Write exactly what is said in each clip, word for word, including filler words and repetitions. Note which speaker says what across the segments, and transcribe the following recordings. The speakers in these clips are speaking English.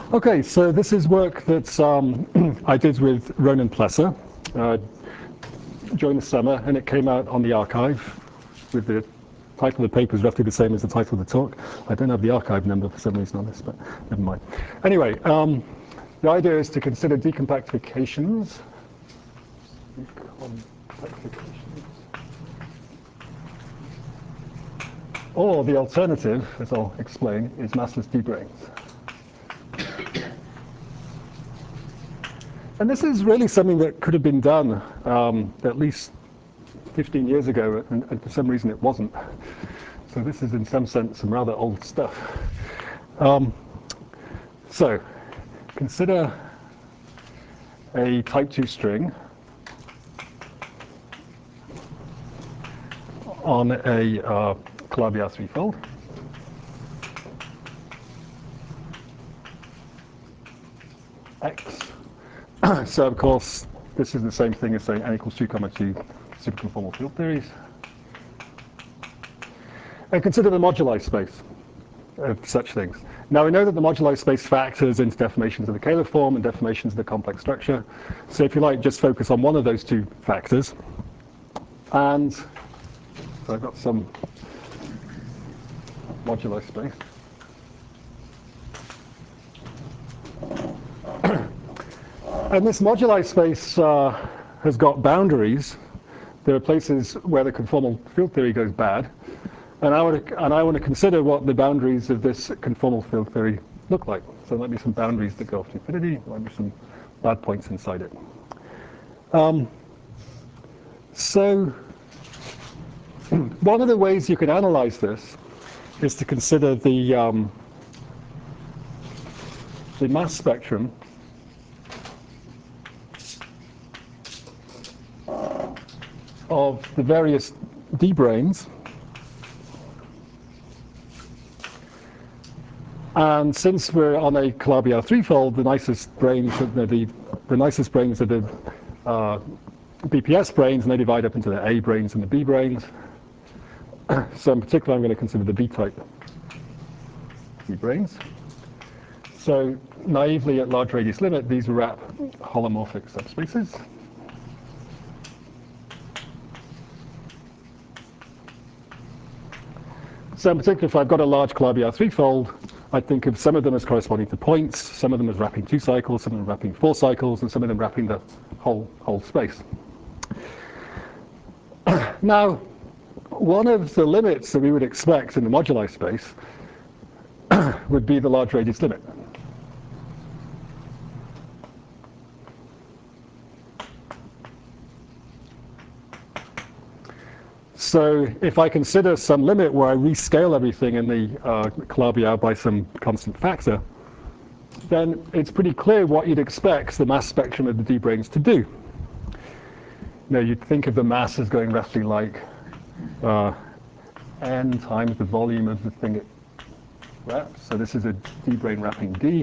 Speaker 1: Okay, so this is work that um, I did with Ronan Plesser uh, during the summer, and it came out on the archive with the title of the paper is roughly the same as the title of the talk. I don't have the archive number for some reason on this, but never mind. Anyway, um, the idea is to consider decompactifications. Decompactifications. Or the alternative, as I'll explain, is massless d-branes. And this is really something that could have been done um, at least fifteen years ago, and, and for some reason it wasn't. So this is, in some sense, some rather old stuff. Um, so consider a type two string on a uh, Calabi-Yau threefold. X. So, of course, this is the same thing as saying n equals two comma two superconformal field theories. And consider the moduli space of such things. Now, we know that the moduli space factors into deformations of the Kähler form and deformations of the complex structure. So if you like, just focus on one of those two factors. And so I've got some moduli space. And this moduli space uh, has got boundaries. There are places where the conformal field theory goes bad. And I, want to, and I want to consider what the boundaries of this conformal field theory look like. So there might be some boundaries that go off to infinity. There might be some bad points inside it. Um, so one of the ways you can analyze this is to consider the, um, the mass spectrum of the various d-branes. And since we're on a Calabi-Yau threefold, the nicest branes, the, the, the nicest branes are the uh, B P S branes, and they divide up into the A branes and the B branes. So in particular, I'm going to consider the B-type B-branes. So naively, at large radius limit, these wrap holomorphic subspaces. So in particular, if I've got a large Calabi-Yau threefold, I think of some of them as corresponding to points, some of them as wrapping two cycles, some of them wrapping four cycles, and some of them wrapping the whole, whole space. Now, one of the limits that we would expect in the moduli space would be the large radius limit. So if I consider some limit where I rescale everything in the uh, Calabi-Yau by some constant factor, then it's pretty clear what you'd expect the mass spectrum of the d-branes to do. You know, you'd think of the mass as going roughly like uh, n times the volume of the thing it wraps. So this is a d-brane wrapping D.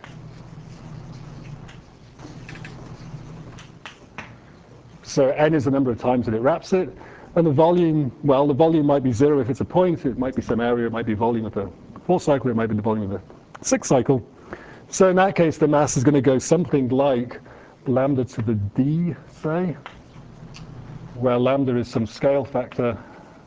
Speaker 1: So n is the number of times that it wraps it. And the volume, well, the volume might be zero if it's a point. It might be some area. It might be volume of the four cycle. It might be the volume of the six cycle. So in that case, the mass is going to go something like lambda to the d, say, where lambda is some scale factor.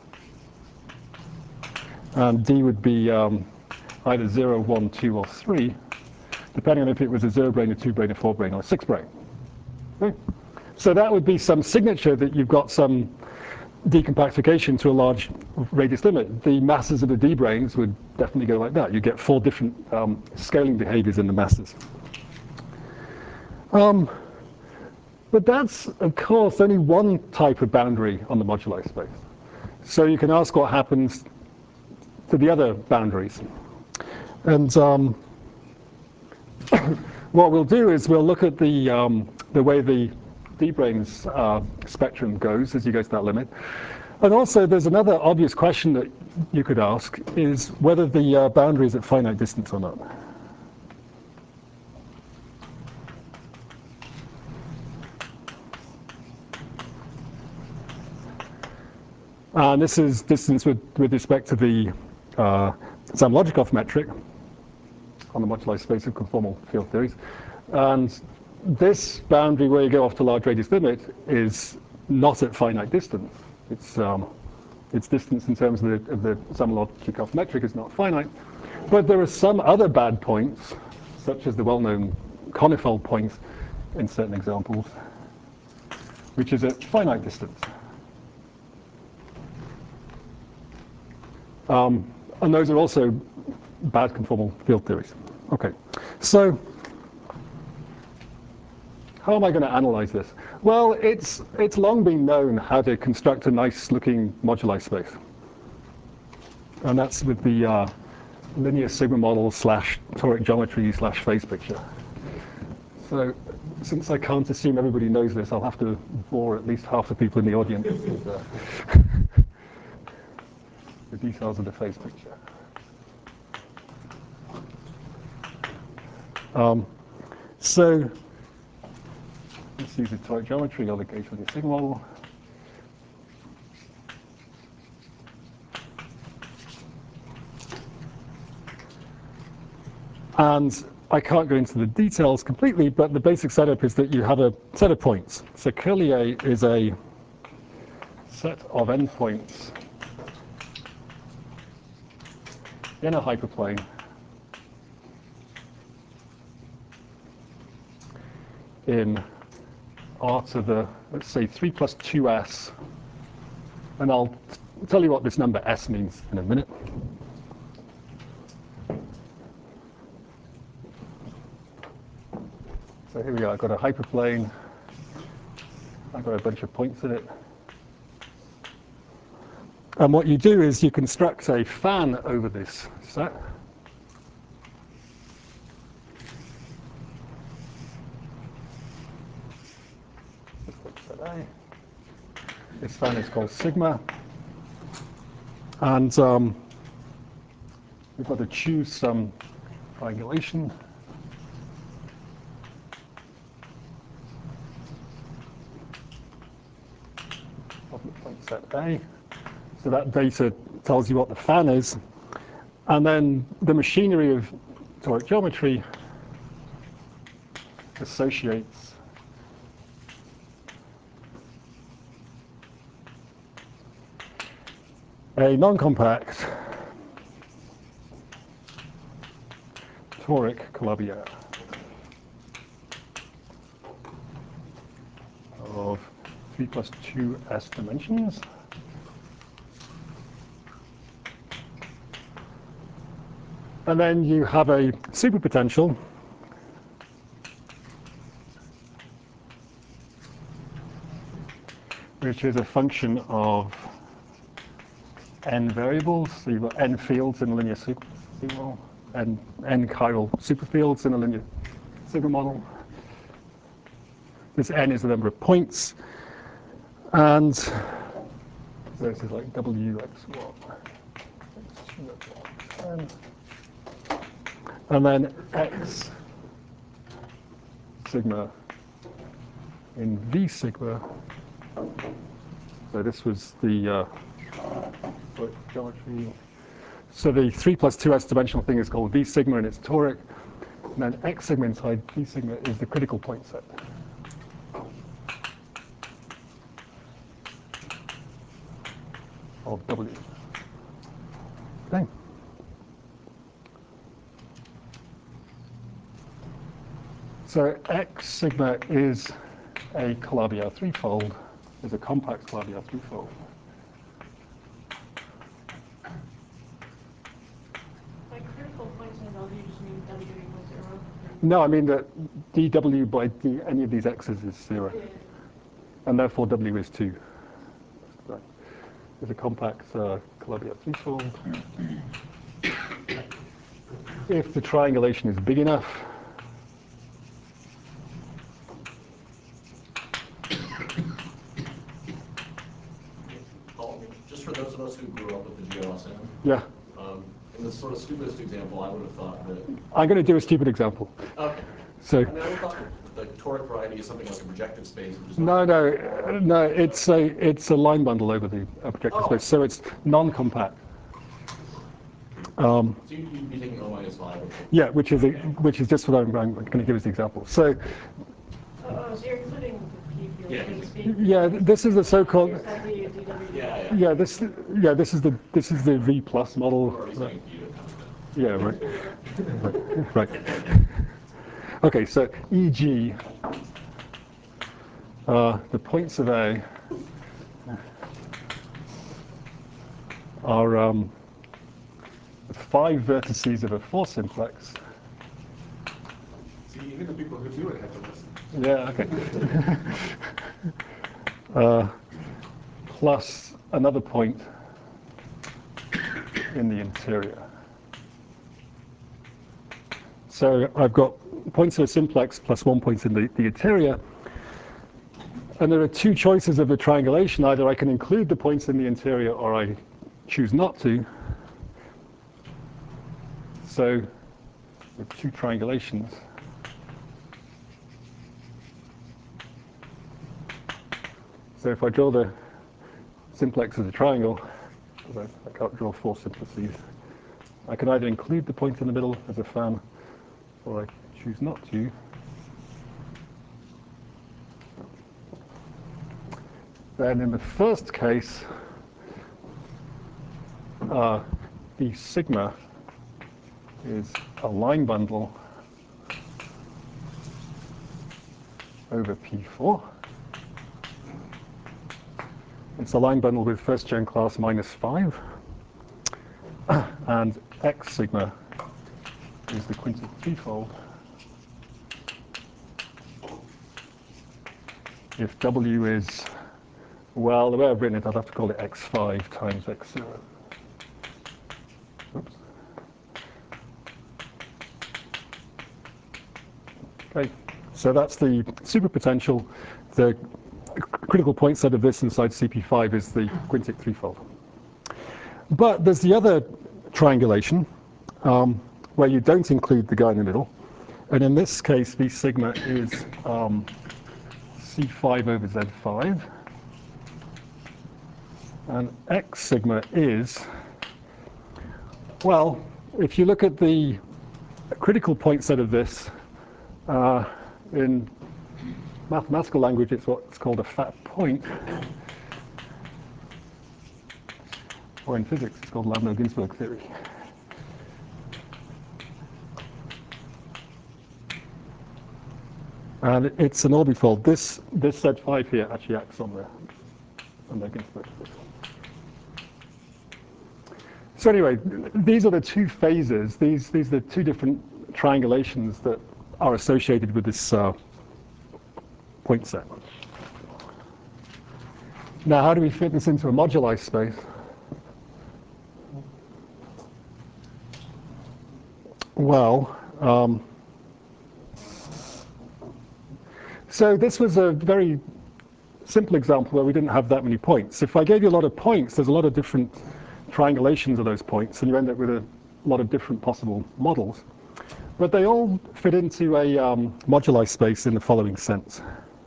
Speaker 1: And d would be um, either zero, one, two, or three, depending on if it was a zero brane, a two brane, a four brane, or a six brane. Okay? So that would be some signature that you've got some decompactification to a large radius limit. The masses of the d-branes would definitely go like that. You get four different um, scaling behaviors in the masses. Um, but that's, of course, only one type of boundary on the moduli space. So you can ask what happens to the other boundaries. And um, what we'll do is we'll look at the, um, the way the d-branes uh, spectrum goes as you go to that limit. And also, there's another obvious question that you could ask, is whether the uh, boundary is at finite distance or not. And this is distance with, with respect to the uh, Zamolodchikov metric. on the moduli space of conformal field theories. And this boundary where you go off to large radius limit is not at finite distance. It's, um, its distance in terms of the, of the Samolov-Chekhov metric is not finite. But there are some other bad points, such as the well-known conifold points in certain examples, which is at finite distance. Um, and those are also bad conformal field theories. Okay, so how am I going to analyze this? Well, it's, it's long been known how to construct a nice-looking moduli space. And that's with the uh, linear sigma model slash toric geometry slash phase picture. So since I can't assume everybody knows this, I'll have to bore at least half the people in the audience with uh, the details of the phase picture. Um, so let's use the toric geometry. I'll gauge with the sigma model. And I can't go into the details completely, but the basic setup is that you have a set of points. So curly A is a set of endpoints in a hyperplane in R to the, let's say, three plus two S. And I'll tell you what this number S means in a minute. So here we go, I've got a hyperplane. I've got a bunch of points in it. And what you do is you construct a fan over this set. This fan is called sigma. And um, we've got to choose some triangulation. Of the point set A. So that data tells you what the fan is. And then the machinery of toric geometry associates a non-compact toric Calabi-Yau of three plus two S dimensions. And then you have a superpotential which is a function of n variables. So you've got n fields in a linear sigma model, and n chiral superfields in a linear sigma model. This n is the number of points. And so this is like W x one, x two, x one, n. And then x sigma in V sigma. So this was the uh, geometry. So the three plus two S dimensional thing is called V sigma, and it's toric. And then X sigma inside V sigma is the critical point set. Of W. Okay. So X sigma is a Calabi-Yau threefold, is a compact Calabi-Yau threefold.
Speaker 2: By critical point in W, just mean W equals zero?
Speaker 1: No, I mean that dw by d, any of these x's is zero.
Speaker 2: Yeah.
Speaker 1: And therefore W is two. Right. Is a compact uh, Calabi-Yau threefold. If the triangulation is big enough,
Speaker 3: just for those of us who grew up with the G O S M,
Speaker 1: yeah.
Speaker 3: um, in this sort of stupidest example, I would have thought that.
Speaker 1: I'm going to do a stupid example.
Speaker 3: Okay.
Speaker 1: So.
Speaker 3: I mean, I would have thought the toric variety is something like a projective space. Which is
Speaker 1: No, no, no. It's a it's a line bundle over the uh, projective
Speaker 3: oh.
Speaker 1: space, so it's non-compact. Um,
Speaker 3: So you- you'd be taking O minus five.
Speaker 1: yeah, which is a, which is just what I'm, I'm going to give as the example. So
Speaker 2: Oh, so you're including the P field,
Speaker 3: Yeah.
Speaker 2: so to speak.
Speaker 1: yeah, this is the so-called
Speaker 2: Is that the D W?
Speaker 3: Yeah, yeah.
Speaker 1: yeah this yeah this is the this is the V plus model.
Speaker 3: We're already saying you to come to
Speaker 1: Yeah, right. Right. right. Okay, so E G, uh, the points of A are um, five vertices of a four simplex.
Speaker 4: See, even the people who do it have to listen.
Speaker 1: Yeah, okay. uh, plus another point in the interior. So I've got points of a simplex plus one point in the, the interior. And there are two choices of the triangulation. Either I can include the points in the interior or I choose not to. So with two triangulations. So if I draw the simplex as a triangle, because I, I can't draw four simplices, I can either include the point in the middle as a fan or I choose not to. Then in the first case, uh, the sigma is a line bundle over P four. It's a line bundle with first gen class minus five. And X sigma is the quintic threefold if W is, well, the way I've written it, I'd have to call it X five times X zero. Oops. Okay, so that's the superpotential. The critical point set of this inside C P five is the quintic threefold. But there's the other triangulation um, where you don't include the guy in the middle. And in this case, V sigma is um, C five over Z five. And X sigma is, well, if you look at the critical point set of this, uh, in mathematical language, it's what's called a fat point. Or in physics, it's called Lambda-Ginsburg theory. And it's an orbifold. This this Z five here actually acts on the on the Ginsburg theory. So anyway, these are the two phases. These these are the two different triangulations that are associated with this uh, point set. Now, how do we fit this into a moduli space? Well, um, so this was a very simple example where we didn't have that many points. If I gave you a lot of points, there's a lot of different triangulations of those points, and you end up with a lot of different possible models. But they all fit into a um, moduli space in the following sense.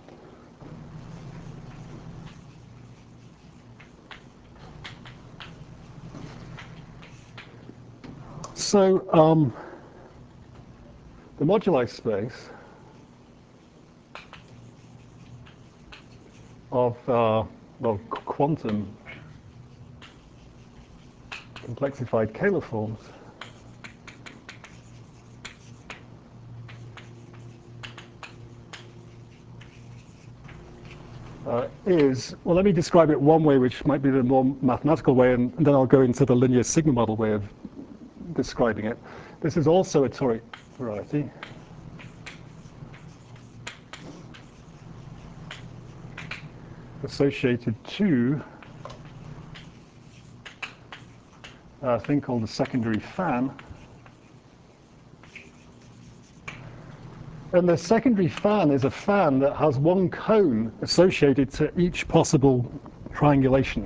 Speaker 1: So um, the moduli space of uh, well, quantum complexified Kähler forms uh, is, well, let me describe it one way, which might be the more mathematical way, and, and then I'll go into the linear sigma model way of describing it. This is also a toric variety. Associated to a thing called a secondary fan. And the secondary fan is a fan that has one cone associated to each possible triangulation.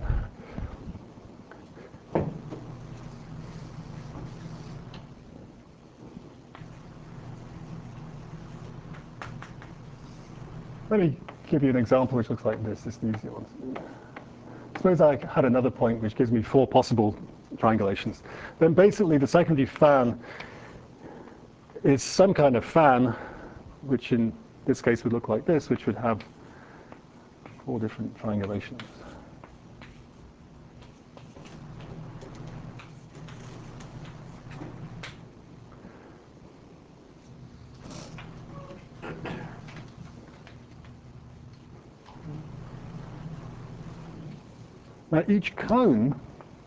Speaker 1: Let me give you an example which looks like this. This is the easier one. Suppose I had another point which gives me four possible triangulations, then basically the secondary fan is some kind of fan, which in this case would look like this, which would have four different triangulations. Now each cone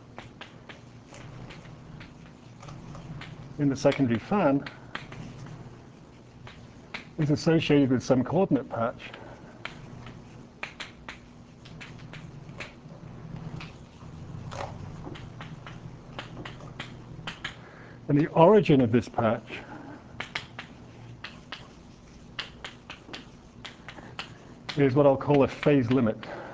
Speaker 1: in the secondary fan is associated with some coordinate patch. And the origin of this patch is what I'll call a phase limit.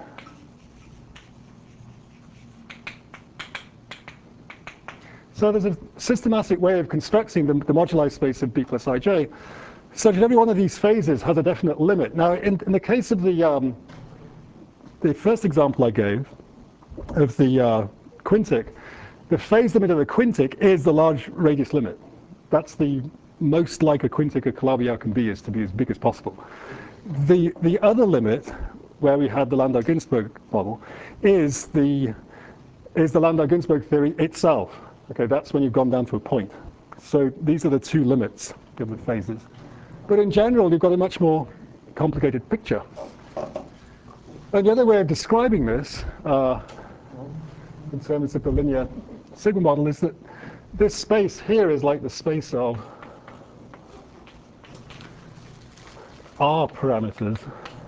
Speaker 1: So there's a systematic way of constructing the, the moduli space of B plus ij, so that every one of these phases has a definite limit. Now, in, in the case of the, um, the first example I gave of the uh, quintic, the phase limit of the quintic is the large radius limit. That's the most like a quintic a Calabi-Yau can be, is to be as big as possible. The, the other limit, where we had the Landau-Ginzburg model, is the, is the Landau-Ginzburg theory itself. Okay, that's when you've gone down to a point. So these are the two limits of the phases. But in general, you've got a much more complicated picture. And the other way of describing this, uh, in terms of the linear sigma model, is that this space here is like the space of R parameters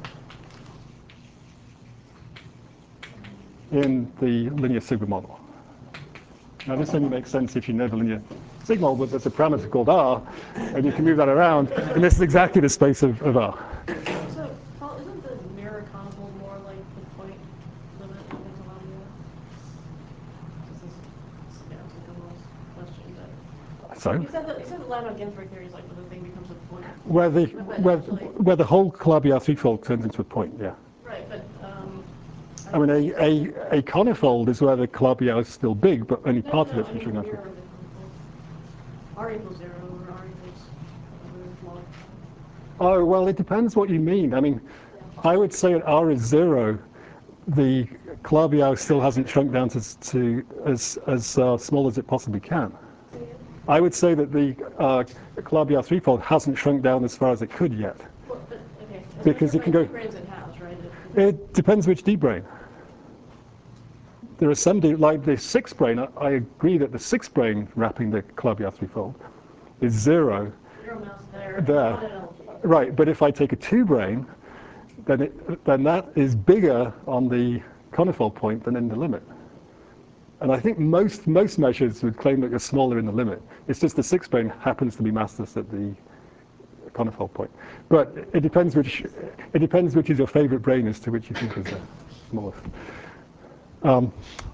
Speaker 1: in the linear sigma model. Now, this only makes sense if you know the linear sigma model, but there's a parameter called R, and you can move that around, and this is exactly the space of, of R.
Speaker 2: So, Paul, isn't the mirror conical more like the point limit of the Calabi-Yau? This is, yeah, it's like a little question, but
Speaker 1: So,
Speaker 2: you said that you said the Landau-Ginzburg theory is like when the thing becomes a point.
Speaker 1: where the,
Speaker 2: But
Speaker 1: where,
Speaker 2: actually-
Speaker 1: where the whole Calabi-Yau threefold turns into a point, yeah.
Speaker 2: Right, but um,
Speaker 1: I mean, a, a, a conifold is where the Calabi-Yau is still big, but only
Speaker 2: no,
Speaker 1: part
Speaker 2: no,
Speaker 1: of
Speaker 2: no,
Speaker 1: it's
Speaker 2: I mean the
Speaker 1: reaching
Speaker 2: mirror
Speaker 1: out.
Speaker 2: of the conical. R equals zero, or R equals whatever log.
Speaker 1: Oh, well, it depends what you mean. I mean, I would say at R is zero, the Calabi-Yau still hasn't shrunk down to, to as, as uh, small as it possibly can. I would say that the uh, Calabi-Yau threefold hasn't shrunk down as far as it could yet.
Speaker 2: Well, but, okay.
Speaker 1: Because you can go-
Speaker 2: Brains it has, right? It-
Speaker 1: It depends which D-brane. There are some, D, like the six brane, I, I agree that the six brane wrapping the Calabi-Yau threefold is zero.
Speaker 2: Zero mouse there.
Speaker 1: There.
Speaker 2: Not at L G.
Speaker 1: Right, but if I take a two brane, then, it, then that is bigger on the conifold point than in the limit. And I think most, most measures would claim that you're smaller in the limit. It's just the six brane happens to be massless at the conifold point. But it depends which, it depends which is your favorite brane as to which you think is the smallest. Um,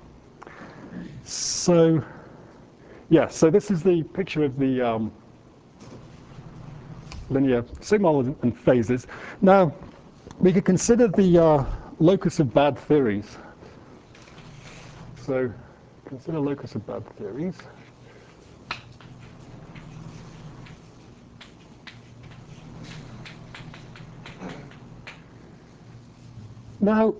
Speaker 1: so, yeah, so this is the picture of the um, linear sigma model and phases. Now, we could consider the uh, locus of bad theories. So, consider locus of bad theories. Now,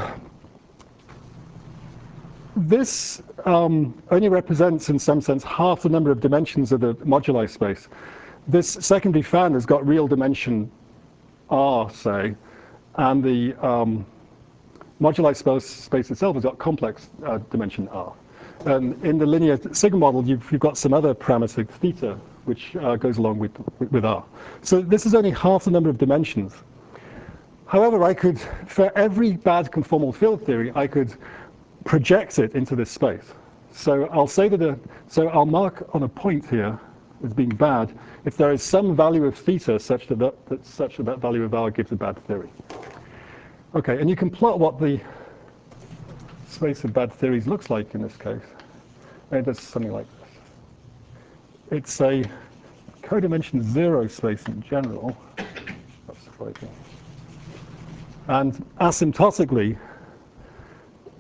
Speaker 1: this um, only represents, in some sense, half the number of dimensions of the moduli space. This secondary fan has got real dimension R, say, and the um, moduli space, space itself has got complex uh, dimension R. And in the linear sigma model, you've, you've got some other parameter, theta, which uh, goes along with, with, with R. So this is only half the number of dimensions. However, I could, for every bad conformal field theory, I could project it into this space. So I'll say that, a, so I'll mark on a point here as being bad if there is some value of theta such that that, that such that, that value of R gives a bad theory. Okay, and you can plot what the space of bad theories looks like in this case. And it does something like this. It's a codimension zero space in general. That's surprising. And asymptotically,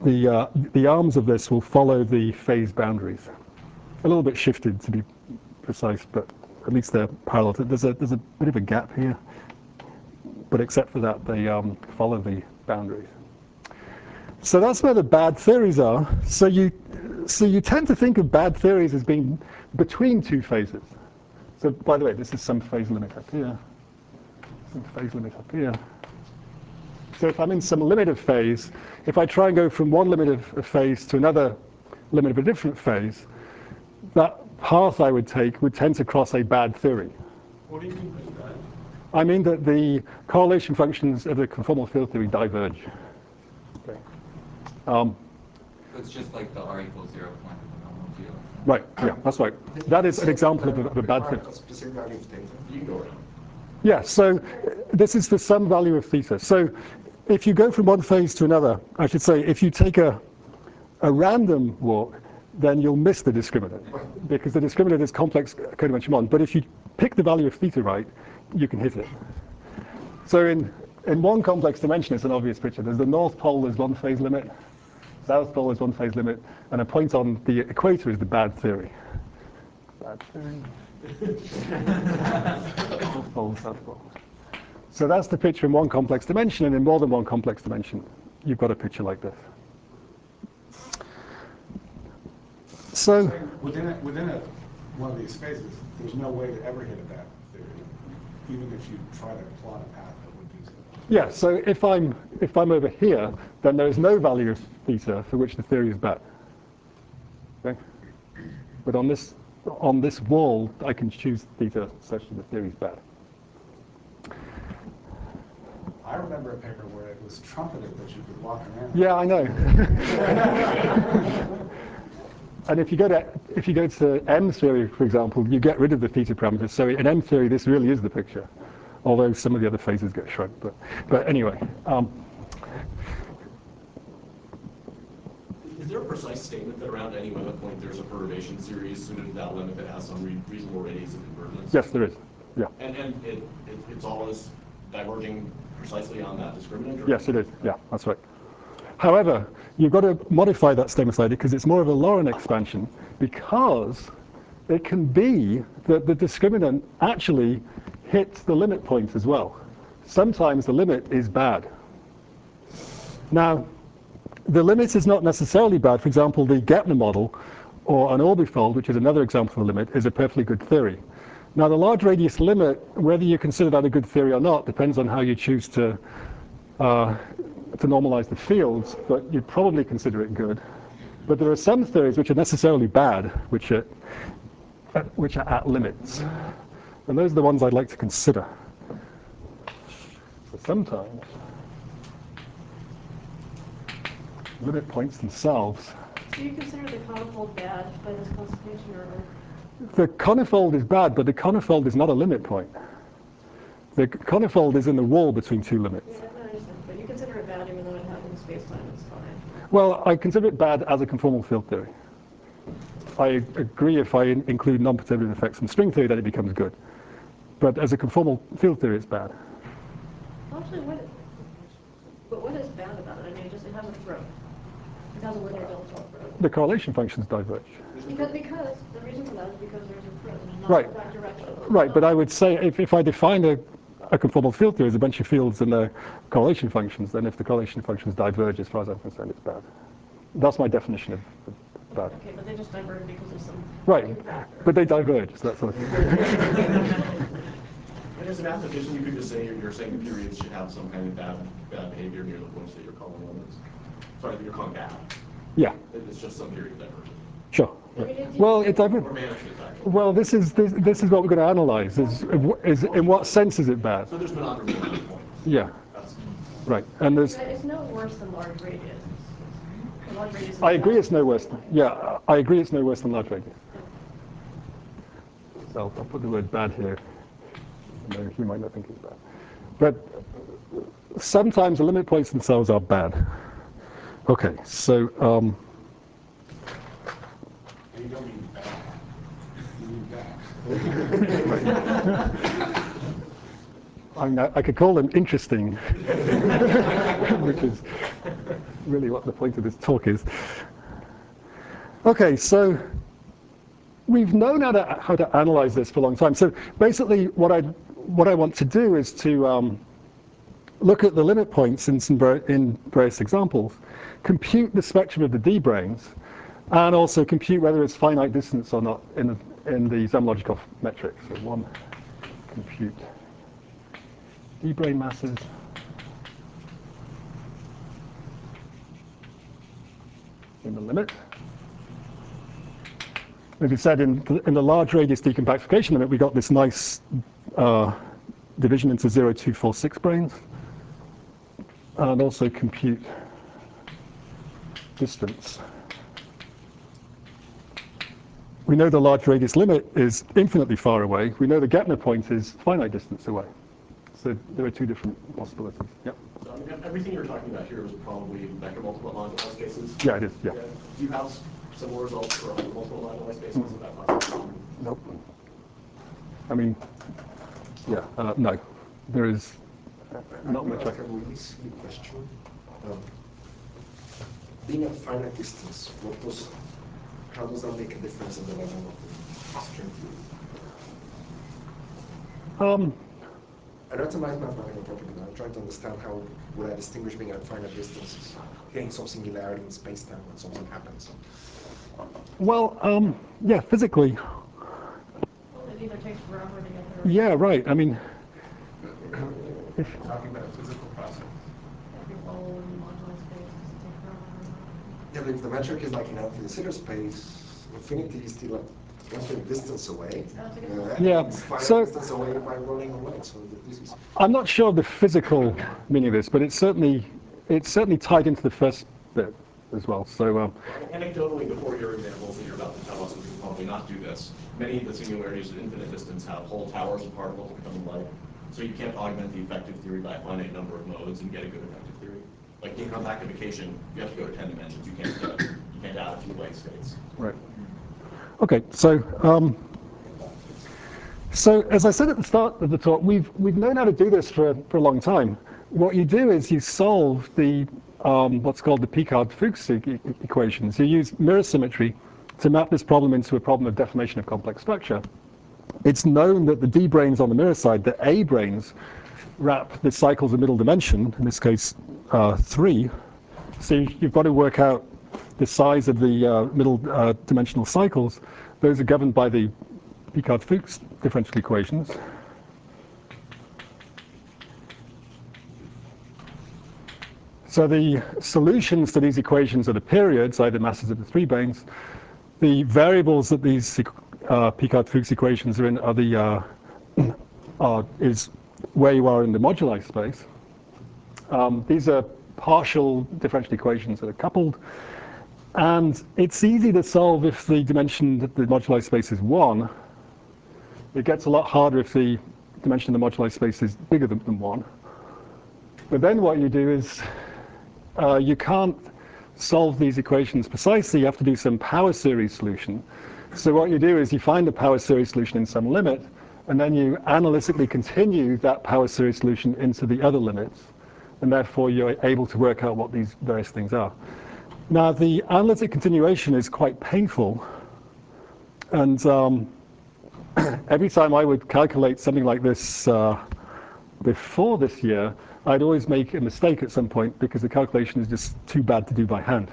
Speaker 1: the, uh, the arms of this will follow the phase boundaries. A little bit shifted, to be precise, but at least they're parallel. There's a, there's a bit of a gap here, but except for that, they um, follow the boundaries. So that's where the bad theories are. So you, so you tend to think of bad theories as being between two phases. So by the way, this is some phase limit up here, some phase limit up here. So if I'm in some limit of phase, if I try and go from one limit of a phase to another limit of a different phase, that path I would take would tend to cross a bad theory.
Speaker 4: What do you mean by that?
Speaker 1: I mean that the correlation functions of the conformal field theory diverge. Okay. Um,
Speaker 5: So it's just like the R equals zero point of the normal field.
Speaker 1: right, yeah, that's right. That is an example of a, of a bad theory.
Speaker 4: A specific value of theta.
Speaker 3: You can go around.
Speaker 1: Yeah, so this is for some value of theta. So if you go from one phase to another, I should say, if you take a, a random walk, then you'll miss the discriminant, because the discriminant is complex codimension one. But if you pick the value of theta right, you can hit it. So in, in one complex dimension, it's an obvious picture. There's the north pole is one phase limit, south pole is one phase limit, and a point on the equator is the bad theory. Bad theory. North pole, south pole. So that's the picture in one complex dimension, and in more than one complex dimension, you've got a picture like this. So
Speaker 4: Within a, within a, one of these phases, there's no way to ever hit a bad theory, even if you try to plot a path that would do so.
Speaker 1: yeah, so if I'm if I'm over here, then there is no value of theta for which the theory is bad. Okay? But on this on this wall, I can choose theta such that the theory is bad.
Speaker 4: I remember a paper where it was trumpeted that you could walk around.
Speaker 1: Yeah, I know. And if you go to if you go to M theory, for example, you get rid of the theta parameters. So in M theory, this really is the picture, although some of the other phases get shrunk. But but anyway. Um,
Speaker 3: Is there a precise statement that around any limit point there's a perturbation series suited to that limit that has some re reasonable radius of convergence?
Speaker 1: yes, there is. Yeah.
Speaker 3: And and it, it it's always diverging precisely on that discriminant? Or?
Speaker 1: Yes, it is. Yeah, that's right. However, you've got to modify that statement slightly because it's more of a Laurent expansion, because it can be that the discriminant actually hits the limit point as well. Sometimes the limit is bad. Now, the limit is not necessarily bad. For example, the Gepner model, or an orbifold, which is another example of a limit, is a perfectly good theory. Now, the large radius limit, whether you consider that a good theory or not, depends on how you choose to uh, to normalize the fields, but you'd probably consider it good. But there are some theories which are necessarily bad, which are, uh, which are at limits. And those are the ones I'd like to consider. So sometimes limit points themselves.
Speaker 2: So you consider the conifold bad by this classification, or?
Speaker 1: The conifold is bad, but the conifold is not a limit point. The conifold is in the wall between two limits.
Speaker 2: Yeah, I understand, but you consider it bad even though it happens space-time, it's fine.
Speaker 1: Well, I consider it bad as a conformal field theory. I agree if I in include non-perturbative effects from string theory, then it becomes good. But as a conformal field theory, it's bad.
Speaker 2: Actually, what, but what is bad about it? I mean, it just, it has a throat. It has a linear delta throat.
Speaker 1: The correlation functions diverge.
Speaker 2: Because, because, the reason for that is because there's a throat, and not
Speaker 1: Right.
Speaker 2: that direction.
Speaker 1: Right, but I would say if, if I define a, a conformal field theory as a bunch of fields and the correlation functions, then if the correlation functions diverge, as far as I'm concerned, it's bad. That's my definition of of bad.
Speaker 2: Okay, but they just diverge because of some.
Speaker 1: Right, but they diverge, so that's what
Speaker 3: And as an application, you could just say you're, you're saying the periods should have some kind of bad bad behavior near the points that you're calling limits. Sorry, that you're calling bad.
Speaker 1: Yeah,
Speaker 3: It's just some period divergence.
Speaker 1: sure.
Speaker 2: I mean, it-
Speaker 1: Well, it
Speaker 3: Or
Speaker 1: diverges.
Speaker 3: management actually.
Speaker 1: Well, this is this, this is what we're going to analyze. Is, is in what sense is it bad?
Speaker 3: So there's monogamy on the point.
Speaker 1: Yeah,
Speaker 3: That's
Speaker 1: right. And there's.
Speaker 2: It's no worse than large radius. The large radius is
Speaker 1: I agree,
Speaker 2: bad.
Speaker 1: it's no worse. Than, yeah, I agree, it's no worse than large radius. So I'll put the word bad here. No, you might not think it's bad, but sometimes the limit points themselves are bad. Okay, so. Um,
Speaker 4: And you don't mean bad. You mean bad.
Speaker 1: I, mean, I, I could call them interesting, which is really what the point of this talk is. Okay, so we've known how to, how to analyze this for a long time. So basically what I, what I want to do is to um, look at the limit points in, some ver in various examples, compute the spectrum of the D-branes, and also compute whether it's finite distance or not in the, in the Zamolodchikov metric. So one, compute D-brane masses. In the limit. As we said, in the, in the large radius decompacification limit, we got this nice uh, division into zero, two, four, six branes. And also compute distance. We know the large radius limit is infinitely far away. We know the Gepner point is finite distance away. So there are two different possibilities. Yep.
Speaker 3: So I mean, everything you're talking about here is probably vector multiple moduli spaces.
Speaker 1: Yeah, it is. Yeah.
Speaker 3: yeah. Do you have similar results for multiple moduli spaces? Mm. Is that possible?
Speaker 1: Nope. I mean, yeah, uh, no. There is uh, not much. I
Speaker 6: have a really silly question. Um, being at finite distance, what does, how does that make a difference in the level of the string theory?
Speaker 1: Um,
Speaker 6: I know it's a nice mathematical property, but I'm trying to understand how would I distinguish being at finite distances, getting some singularity in space-time when something happens.
Speaker 1: Well, um, yeah, physically.
Speaker 2: Well, it either takes forever to get there.
Speaker 1: Yeah, right. I mean,
Speaker 4: If you're talking about a physical process.
Speaker 2: If you follow in the moduli space, does it take forever or not?
Speaker 6: Yeah, but if the metric is like in infinite zero space, infinity is still like infinite distance away.
Speaker 2: That's a good point.
Speaker 6: Uh,
Speaker 1: Yeah,
Speaker 6: it's finite
Speaker 1: so-
Speaker 6: distance away by running away. So this is.
Speaker 1: I'm not sure of the physical meaning of this, but it's certainly it's certainly tied into the first bit as well. So, um,
Speaker 3: anecdotally, before your examples that you're about to tell us, which will probably not do this, many of the singularities at infinite distance have whole towers of particles that come to light. So you can't augment the effective theory by a finite number of modes and get a good effective theory. Like decompactification, you have to go to ten dimensions. You can't get, you can't add a few light states.
Speaker 1: right. Okay. So. Um, So as I said at the start of the talk, we've, we've known how to do this for, for a long time. What you do is you solve the um, what's called the Picard-Fuchs e equations. You use mirror symmetry to map this problem into a problem of deformation of complex structure. It's known that the D branes on the mirror side, the A branes, wrap the cycles of middle dimension, in this case uh, three. So you've got to work out the size of the uh, middle uh, dimensional cycles. Those are governed by the Picard-Fuchs differential equations. So the solutions to these equations are the periods, either masses of the three branes. The variables that these uh, Picard-Fuchs equations are in are the uh, are, is where you are in the moduli space. Um, these are partial differential equations that are coupled. And it's easy to solve if the dimension that the moduli space is one. It gets a lot harder if the dimension of the moduli space is bigger than, than one. But then what you do is uh, you can't solve these equations precisely. You have to do some power series solution. So what you do is you find the power series solution in some limit, and then you analytically continue that power series solution into the other limits. And therefore, you're able to work out what these various things are. Now, the analytic continuation is quite painful. And um, every time I would calculate something like this uh, before this year, I'd always make a mistake at some point because the calculation is just too bad to do by hand.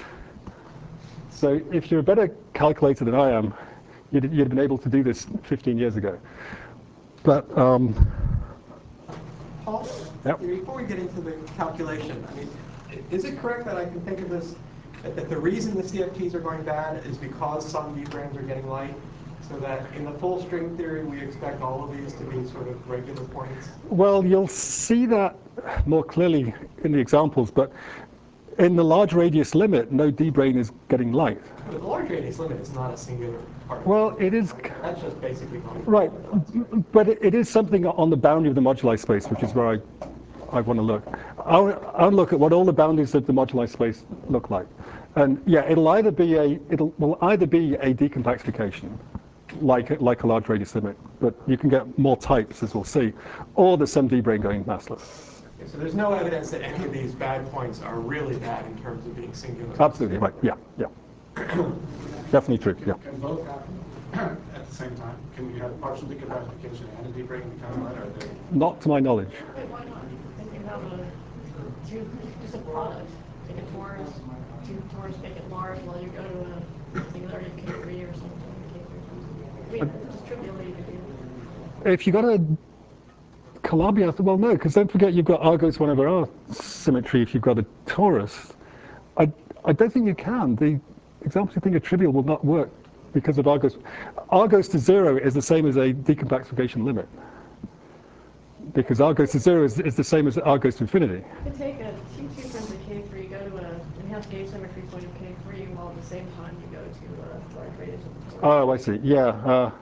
Speaker 1: So if you're a better calculator than I am, you'd, you'd have been able to do this fifteen years ago. But um,
Speaker 7: Paul,
Speaker 1: yep.
Speaker 7: before we get into the calculation, I mean, is it correct that I can think of this, that, that the reason the C F Ts are going bad is because some D branes are getting light? So that in the full string theory, we expect all of these to be sort of regular points?
Speaker 1: Well, you'll see that more clearly in the examples, but in the large radius limit, no D brane is getting light.
Speaker 7: But the large radius limit is not a singular particle.
Speaker 1: Well, it is.
Speaker 7: That's just basically going
Speaker 1: Right, but it, it is something on the boundary of the moduli space, which is where I, I want to look. I'll, I'll look at what all the boundaries of the moduli space look like. And yeah, it'll either be a, it'll will either be a decompacification, like like a large radius limit, but you can get more types, as we'll see, or there's some D brane going massless.
Speaker 7: So there's no evidence that any of these bad points are really bad in terms of being singular.
Speaker 1: Absolutely right. Yeah, yeah. Definitely true. Yeah.
Speaker 4: Can both happen at the same time? Can you have partial decapacitification and a debreaking become light, or are they?
Speaker 1: Not to my knowledge.
Speaker 2: Wait, why not? If you have a, two, just a product, take a torus, two torus, make it large while you go to a singularity of K three or something, K three or something. I mean, just trivially you could do.
Speaker 1: If you got a Calabi-Yau, well, no, because don't forget you've got Argos one over R symmetry if you've got a torus. I, I don't think you can. The examples you think are trivial will not work because of Argos. Argos to zero is the same as a decompacification limit. Because Argos to zero is, is the same as Argos to infinity.
Speaker 2: You could take a T two times a K three, go to an enhanced gauge symmetry point of K three, while at the same time you go to a large radius of the torus.
Speaker 1: Oh, I see. Yeah. Uh,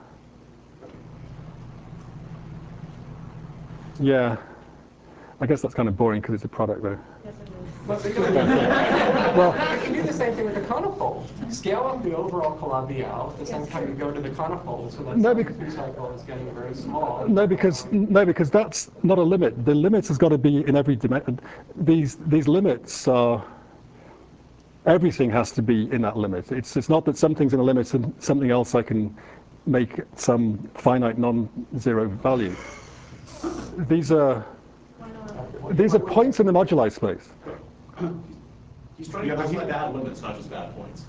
Speaker 1: yeah. I guess that's kind of boring because it's a product, though.
Speaker 2: Yes, it is.
Speaker 7: But we can, well, you can do the same thing with the conifold. Scale up the overall Calabi-Yau at the same time you go to the conifold, so that
Speaker 1: No,
Speaker 7: the
Speaker 1: because-
Speaker 7: cycle is getting very small.
Speaker 1: No, because no, because that's not a limit. The limit has got to be in every dimension. These these limits are. Everything has to be in that limit. It's it's not that something's in a limit and something else I can make some finite non-zero value. These are
Speaker 2: Why not?
Speaker 1: these are points in the moduli space.
Speaker 3: He's trying to classify bad limits, not just bad points.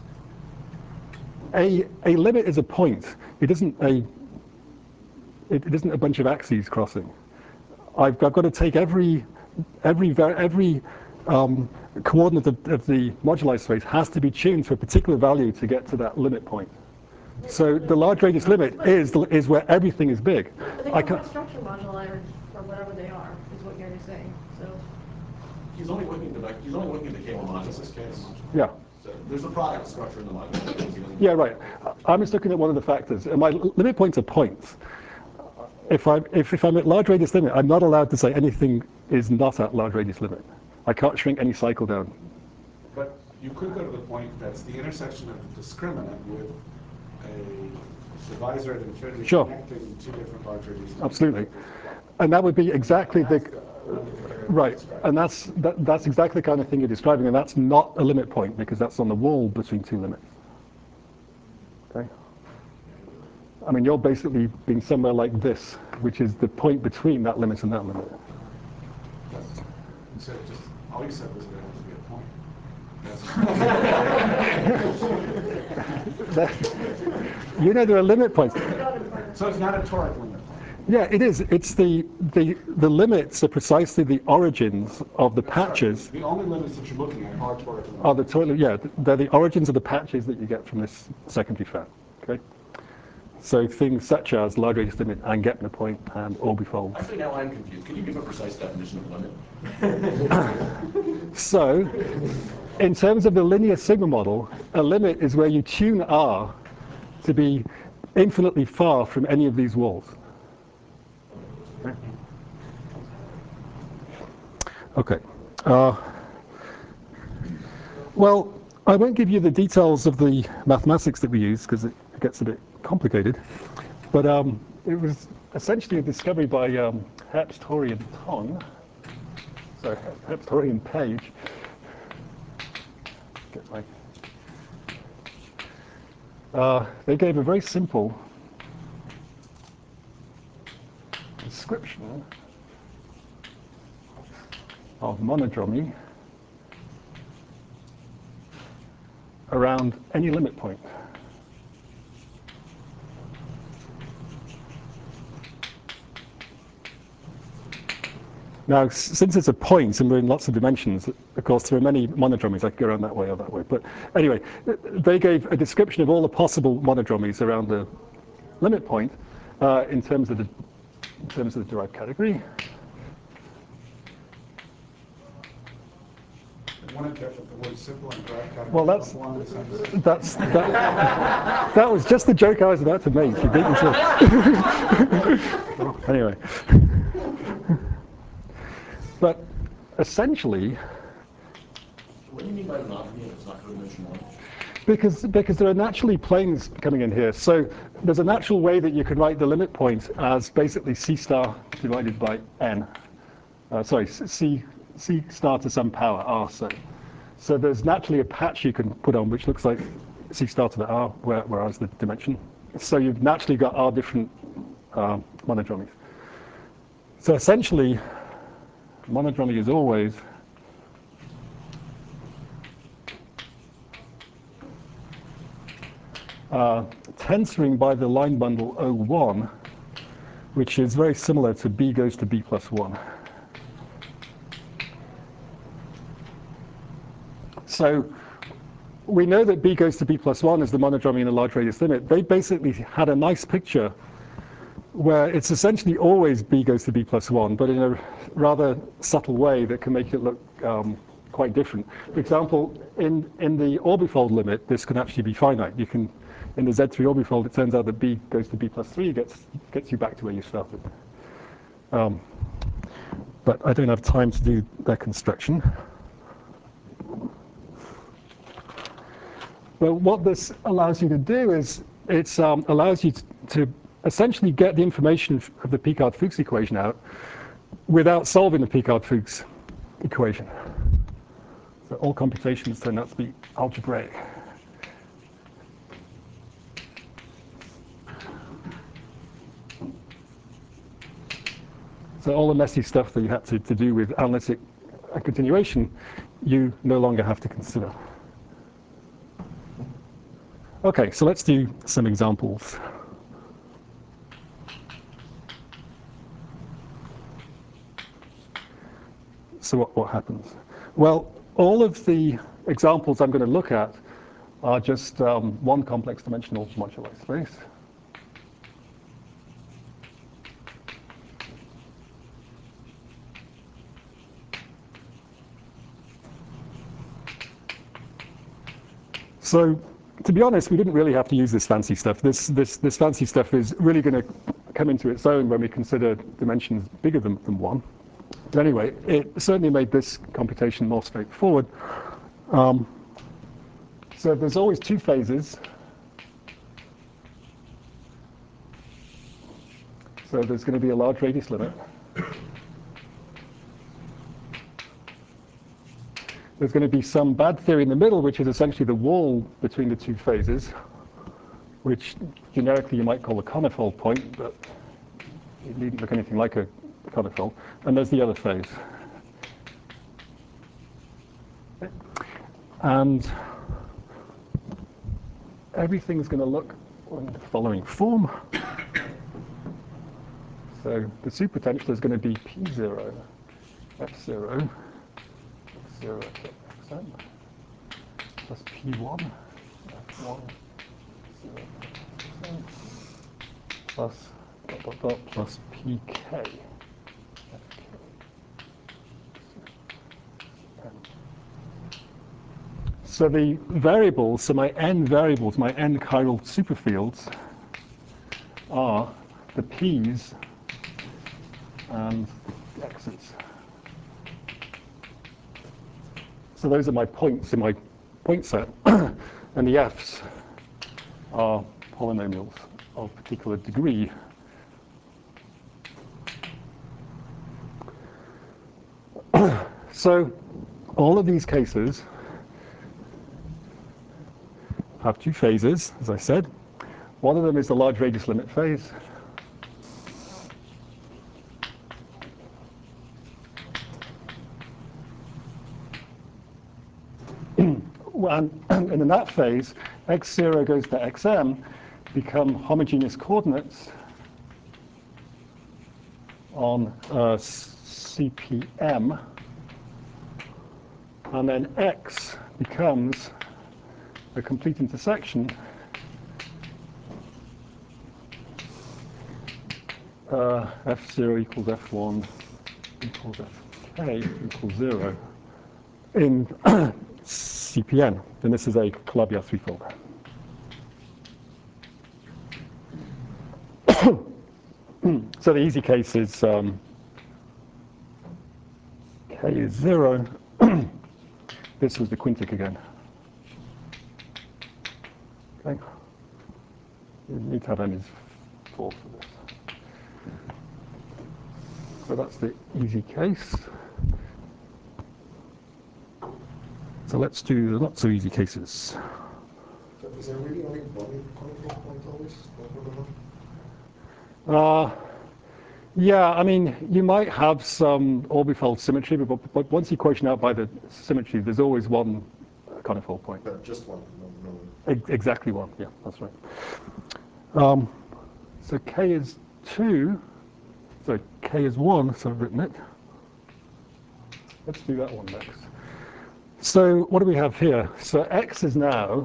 Speaker 1: A a limit is a point. It isn't a. It, it isn't a bunch of axes crossing. I've, I've got to take every every every um, coordinate of, of the moduli space has to be tuned to a particular value to get to that limit point. So the large radius limit is the, is where everything is big.
Speaker 2: But they
Speaker 1: I
Speaker 2: don't
Speaker 1: can,
Speaker 2: have structure moduli or, or whatever they are, is what Gary's saying. So
Speaker 3: He's only looking at the vec- he's only looking at the K one modulus case.
Speaker 1: yeah.
Speaker 3: So there's a product structure in the modulus case. He doesn't-
Speaker 1: Yeah, right. I'm just looking at one of the factors. And my limit points are points. If I'm, if, if I'm at large radius limit, I'm not allowed to say anything is not at large radius limit. I can't shrink any cycle down.
Speaker 4: But you could go to the point that's the intersection of the discriminant with a divisor at infinity
Speaker 1: Sure.
Speaker 4: connecting two different large radius.
Speaker 1: Absolutely. And that would be exactly the, right. And that's, that, that's exactly the kind of thing you're describing. And that's not a limit point because that's on the wall between two limits. Okay? I mean, you're basically being somewhere like this, which is the point between that limit and that limit.
Speaker 4: So just, all you said was there has to be a point. That's
Speaker 1: You know, there are limit points.
Speaker 4: so it's not a toric limit point.
Speaker 1: Yeah, it is. It's the, the, the limits are precisely the origins of the patches.
Speaker 4: The only limits that you're looking at are toric limits.
Speaker 1: Are the toilet, yeah, they're the origins of the patches that you get from this secondary fan. Okay? So things such as large radius limit and Gepner point and orbifold.
Speaker 3: Actually, now I'm confused. Can you give a precise definition of limit?
Speaker 1: So, in terms of the linear sigma model, a limit is where you tune R to be infinitely far from any of these walls. Okay. Okay. Uh, well, I won't give you the details of the mathematics that we use because it gets a bit complicated. But um, it was essentially a discovery by um, Herbst, Torrey, and Tong. So Herbst, Torrey, and Page. Get my. Uh, they gave a very simple description of monodromy around any limit point. Now, since it's a point and we're in lots of dimensions, of course, there are many monodromies. I could go around that way or that way. But anyway, they gave a description of all the possible monodromies around the limit point uh, in terms of the in terms of the derived category.
Speaker 4: I want to check if the word simple and direct category
Speaker 1: Well, that's
Speaker 4: one in the sentence.
Speaker 1: that's that, that was just the joke I was about to make. You beat me to it. Anyway. But essentially,
Speaker 3: What do you mean by monodromy if it's not codimension one?
Speaker 1: because because there are naturally planes coming in here, so there's a natural way that you can write the limit point as basically C star divided by n. uh, sorry, C, C star to some power, R, so. So there's naturally a patch you can put on which looks like C star to the R, where, where R is the dimension. So you've naturally got R different uh, monodromies. So essentially, monodromy is always uh, tensoring by the line bundle O one, which is very similar to B goes to B plus one. So we know that B goes to B plus one is the monodromy in a large radius limit. They basically had a nice picture where it's essentially always B goes to B plus one, but in a rather subtle way that can make it look um, quite different. For example, in, in the orbifold limit, this can actually be finite. You can, in the Z three orbifold, it turns out that B goes to B plus three, gets, gets you back to where you started. Um, but I don't have time to do that construction. But what this allows you to do is it um, allows you to, to essentially get the information of the Picard-Fuchs equation out without solving the Picard-Fuchs equation. So all computations turn out to be algebraic. So all the messy stuff that you had to, to do with analytic continuation, you no longer have to consider. Okay, so let's do some examples. So what, what happens? Well, all of the examples I'm going to look at are just um, one complex dimensional moduli space. So to be honest, we didn't really have to use this fancy stuff. This, this, this fancy stuff is really going to come into its own when we consider dimensions bigger than, than one. But anyway, it certainly made this computation more straightforward. Um, so there's always two phases. So there's going to be a large radius limit. There's going to be some bad theory in the middle, which is essentially the wall between the two phases, which generically you might call a conifold point, but it needn't look anything like a conifold. And there's the other phase. And everything's going to look in the following form. So the superpotential is going to be P zero, F zero, X zero, Xm, plus P one, F one, zero, Xm, plus dot, dot, dot, plus P K. So the variables, so my n variables, my n chiral superfields are the p's and the x's. So those are my points in my point set, and the f's are polynomials of particular degree. So all of these cases have two phases, as I said. One of them is the large radius limit phase. And, and in that phase, x zero goes to xm become homogeneous coordinates on uh, C P M, and then x becomes a complete intersection uh, f zero equals f one equals fk equals zero in C P N. And this is a Calabi-Yau threefold. So the easy case is um, k is zero. This was the quintic again. Okay. You need to have n is four for this. So that's the easy case. So let's do the not so easy cases.
Speaker 6: So is there really only one conical point always?
Speaker 1: Uh, yeah, I mean, you might have some orbifold symmetry, but, but once you quotient out by the symmetry, there's always one conifold point.
Speaker 6: No, just one. No, no.
Speaker 1: Ex exactly one, yeah, that's right. Um, so K is two, so K is one, so I've written it. Let's do that one next. So what do we have here? So X is now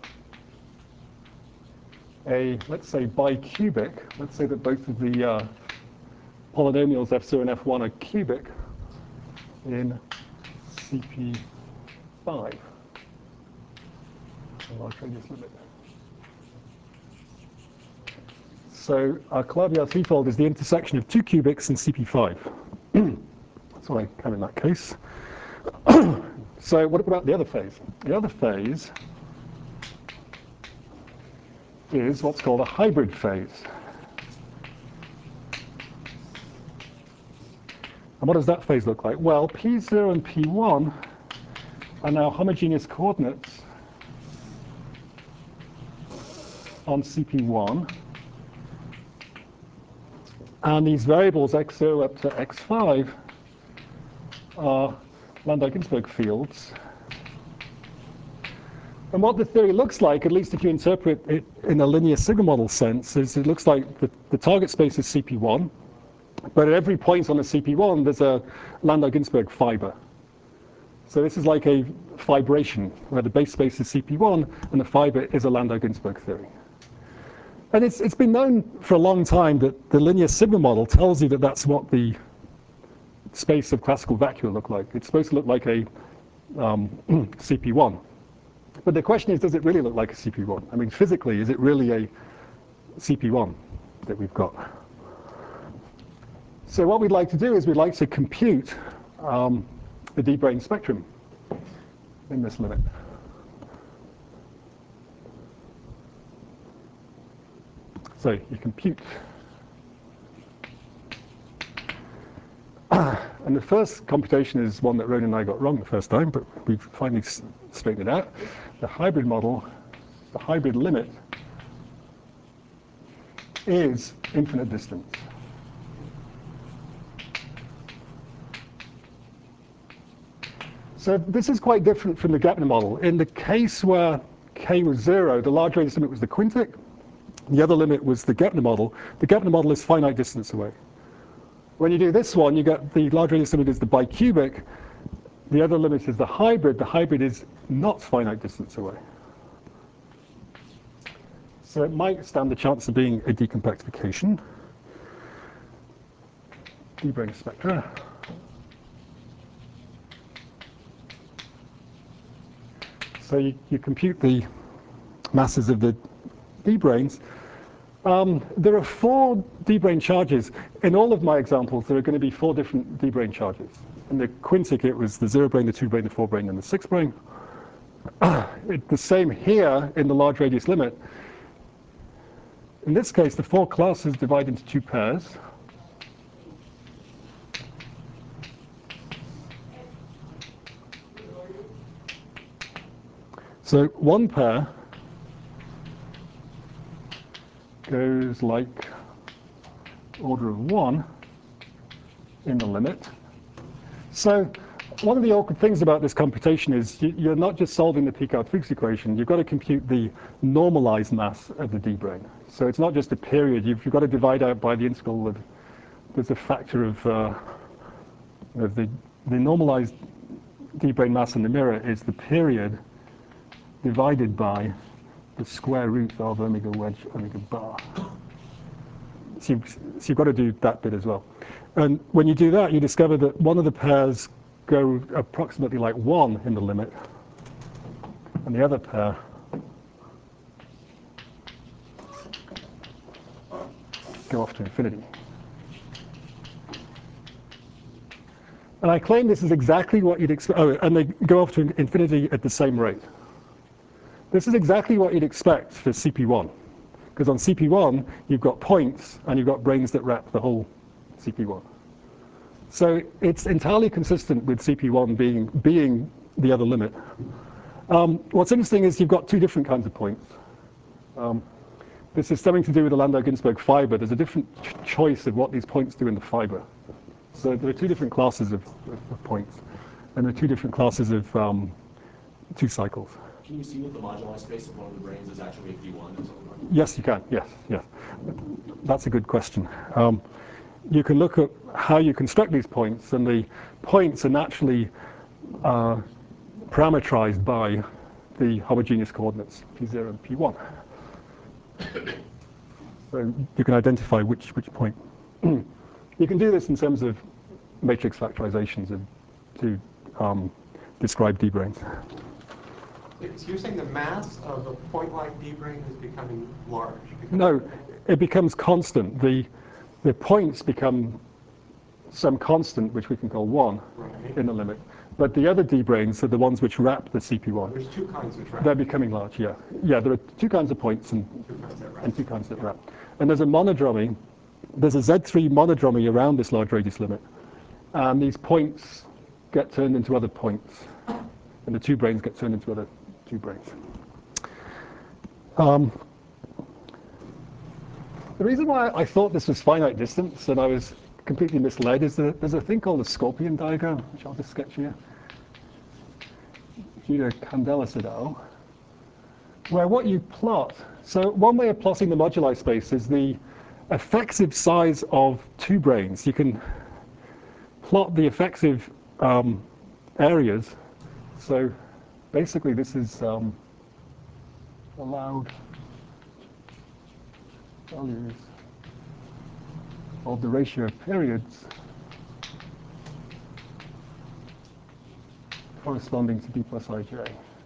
Speaker 1: a, let's say, bicubic. Let's say that both of the uh, polynomials F zero and F one are cubic in C P five. A large radius limit. So our Calabi-Yau threefold is the intersection of two cubics in C P five. That's what I have in that case. So what about the other phase? The other phase is what's called a hybrid phase. And what does that phase look like? Well, P zero and P one are now homogeneous coordinates on C P one. And these variables x zero up to x five are Landau-Ginzburg fields. And what the theory looks like, at least if you interpret it in a linear sigma model sense, is it looks like the, the target space is C P one. But at every point on the C P one, there's a Landau-Ginzburg fiber. So this is like a fibration, where the base space is C P one, and the fiber is a Landau-Ginzburg theory. And it's, it's been known for a long time that the linear sigma model tells you that that's what the space of classical vacuum look like. It's supposed to look like a um, C P one. But the question is, does it really look like a C P one? I mean, physically, is it really a C P one that we've got? So what we'd like to do is we'd like to compute um, the D-brane spectrum in this limit. So you compute. And the first computation is one that Ronan and I got wrong the first time, but we've finally straightened it out. The hybrid model, the hybrid limit, is infinite distance. So this is quite different from the Gepner model. In the case where K was zero, the large radius limit was the quintic. The other limit was the Gepner model. The Gepner model is finite distance away. When you do this one, you get the large radius limit is the bicubic. The other limit is the hybrid. The hybrid is not finite distance away. So it might stand the chance of being a decompactification. D-brane spectra. So you, you compute the masses of the D-branes. Um, there are four D-brane charges. In all of my examples, there are going to be four different D-brane charges. In the quintic, it was the zero brane, the two brane, the four brane, and the six brane. It's the same here in the large radius limit. In this case, the four classes divide into two pairs. So one pair goes like order of one in the limit. So one of the awkward things about this computation is you, you're not just solving the Picard-Fuchs equation. You've got to compute the normalized mass of the D-brane. So it's not just a period. You've, you've got to divide out by the integral of, there's a factor of, uh, of the, the normalized D-brane mass in the mirror is the period divided by the square root of omega wedge omega bar. So you've, so you've got to do that bit as well. And when you do that, you discover that one of the pairs go approximately like one in the limit, and the other pair go off to infinity. And I claim this is exactly what you'd expect. Oh, and they go off to infinity at the same rate. This is exactly what you'd expect for C P one. Because on C P one, you've got points, and you've got branes that wrap the whole C P one. So it's entirely consistent with C P one being, being the other limit. Um, what's interesting is you've got two different kinds of points. Um, this is something to do with the Landau-Ginzburg fiber. There's a different ch choice of what these points do in the fiber. So there are two different classes of, of, of points, and there are two different classes of um, two cycles.
Speaker 3: Can you see what the moduli space of one of the branes is actually a P one?
Speaker 1: Yes, you can. Yes, yes. That's a good question. Um, you can look at how you construct these points, and the points are naturally uh, parameterized by the homogeneous coordinates P zero and P one. So you can identify which, which point. You can do this in terms of matrix factorizations of, to um, describe D-branes.
Speaker 7: So you're saying the mass of a point-like D-brane is becoming large? Becoming
Speaker 1: No, it becomes constant. The, the points become some constant, which we can call one
Speaker 7: Right.
Speaker 1: in the limit. But the other D-branes are the ones which wrap the C P one.
Speaker 7: There's two kinds which wrap.
Speaker 1: They're becoming large, yeah. Yeah, there are two kinds of points and,
Speaker 7: Two kinds that wrap.
Speaker 1: and two kinds that wrap. And there's a monodromy. There's a Z three monodromy around this large radius limit. And these points get turned into other points. And the two branes get turned into other two branes. Um, the reason why I thought this was finite distance and I was completely misled is that there's a thing called the Scorpion diagram, which I'll just sketch here. Due to Candelas et al., where what you plot, so one way of plotting the moduli space is the effective size of two branes. You can plot the effective um, areas. So basically this is um, allowed values of the ratio of periods corresponding to B plus Ij.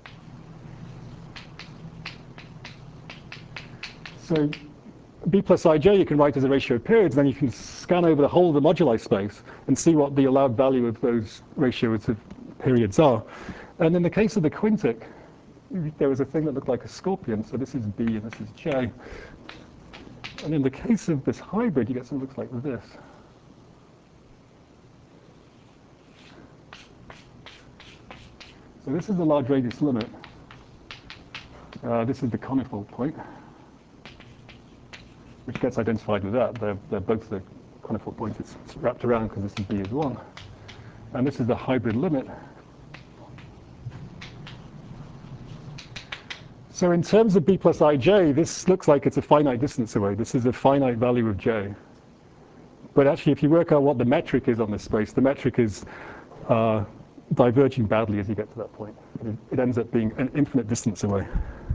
Speaker 1: So B plus Ij you can write as a ratio of periods, then you can scan over the whole of the moduli space and see what the allowed value of those ratios of periods are. And in the case of the quintic, there was a thing that looked like a scorpion, so this is B and this is J. And in the case of this hybrid, you get something that looks like this. So this is the large radius limit. Uh, this is the conical point, which gets identified with that. They're, they're both the conical points. It's, it's wrapped around because this is B is one. And this is the hybrid limit. So in terms of B plus Ij, this looks like it's a finite distance away. This is a finite value of J. But actually, if you work out what the metric is on this space, the metric is uh, diverging badly as you get to that point. It, it ends up being an infinite distance away.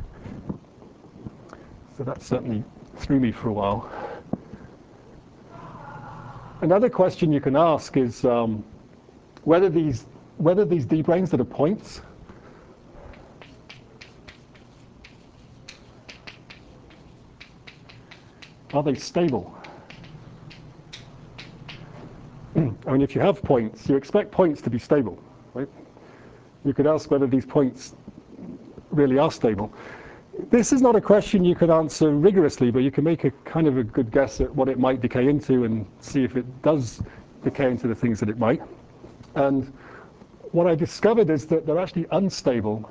Speaker 1: So that certainly threw me for a while. Another question you can ask is um, whether these whether these D-branes that are points are they stable? I mean, if you have points, you expect points to be stable, right? You could ask whether these points really are stable. This is not a question you could answer rigorously, but you can make a kind of a good guess at what it might decay into and see if it does decay into the things that it might. And what I discovered is that they're actually unstable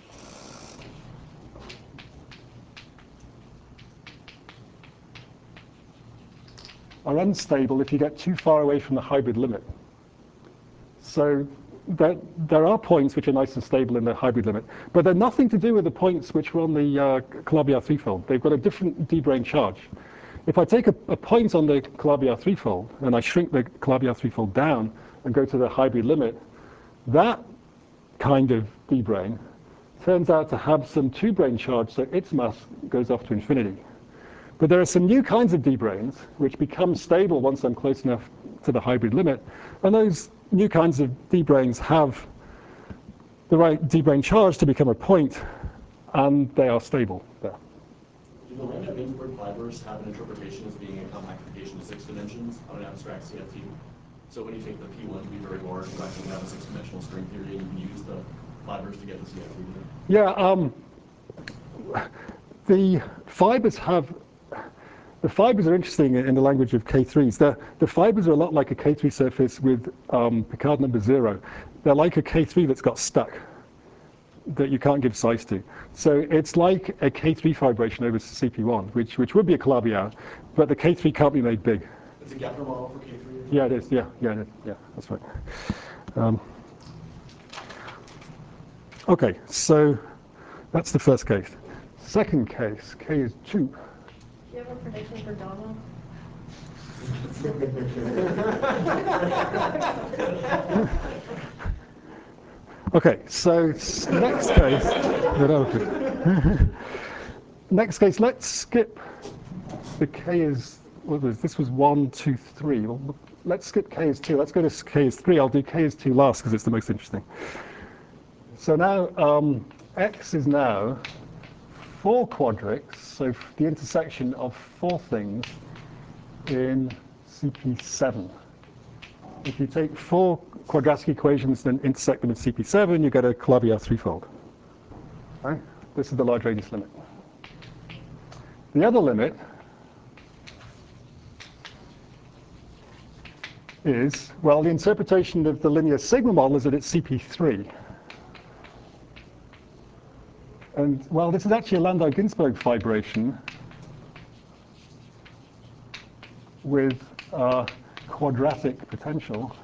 Speaker 1: are unstable if you get too far away from the hybrid limit. So there, there are points which are nice and stable in the hybrid limit, but they're nothing to do with the points which were on the uh, Calabi-Yau threefold. They've got a different D-brane charge. If I take a, a point on the Calabi-Yau threefold and I shrink the Calabi-Yau threefold down and go to the hybrid limit, that kind of D-brane turns out to have some two-brane charge, so its mass goes off to infinity. But there are some new kinds of D-branes which become stable once I'm close enough to the hybrid limit. And those new kinds of D-branes have the right D-brane charge to become a point, and they are stable there.
Speaker 3: Do the Landau-Ginzburg fibers have an interpretation as being a compactification to six dimensions of an abstract C F T? So when you take the P one to be very large, you actually have a six-dimensional string theory, and you can use the fibers to get the C F T.
Speaker 1: Yeah, um, the fibers have the fibers are interesting in the language of K threes. The, the fibers are a lot like a K three surface with um, Picard number zero. They're like a K three that's got stuck, that you can't give size to. So it's like a K three fibration over C P one, which, which would be a Calabi-Yau, but the K three can't be made big.
Speaker 3: It's a Gepler model for K three?
Speaker 1: Yeah, it is. Yeah, yeah, it is. Yeah, that's right. Um, okay, so that's the first case. Second case, K is two.
Speaker 2: Do you have a prediction for Donald?
Speaker 1: Okay, so s- next case. no, no, next case, let's skip the K is, what was this? was one, two, three. Well, let's skip K is two. Let's go to K is three. I'll do K is two last because it's the most interesting. So now um, X is now four quadrics, so the intersection of four things in C P seven. If you take four quadratic equations and intersect them in C P seven, you get a Calabi-Yau threefold. Right? This is the large radius limit. The other limit is, well, the interpretation of the linear sigma model is that it's C P three. And, well, this is actually a Landau-Ginzburg fibration with uh, quadratic potential.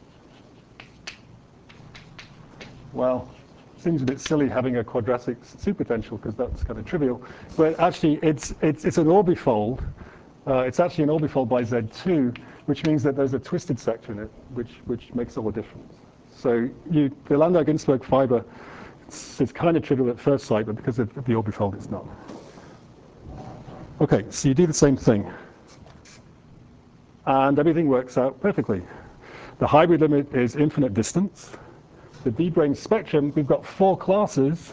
Speaker 1: Well, seems a bit silly having a quadratic superpotential because that's kind of trivial. But actually, it's, it's, it's an orbifold. Uh, it's actually an orbifold by Z two, which means that there's a twisted sector in it, which, which makes all the difference. So you, the Landau-Ginzburg fiber, it's, it's kind of trivial at first sight, but because of the orbifold, it's not. OK, so you do the same thing. And everything works out perfectly. The hybrid limit is infinite distance. The D-brane spectrum, we've got four classes,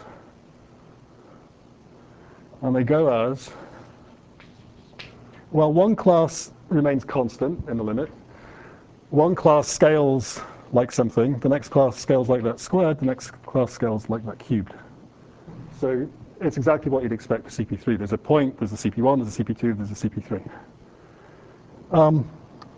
Speaker 1: and they go as, well, one class remains constant in the limit. One class scales like something. The next class scales like that squared. The next class scales like that cubed. So it's exactly what you'd expect for C P three. There's a point, there's a C P one, there's a C P two, there's a C P three. Um,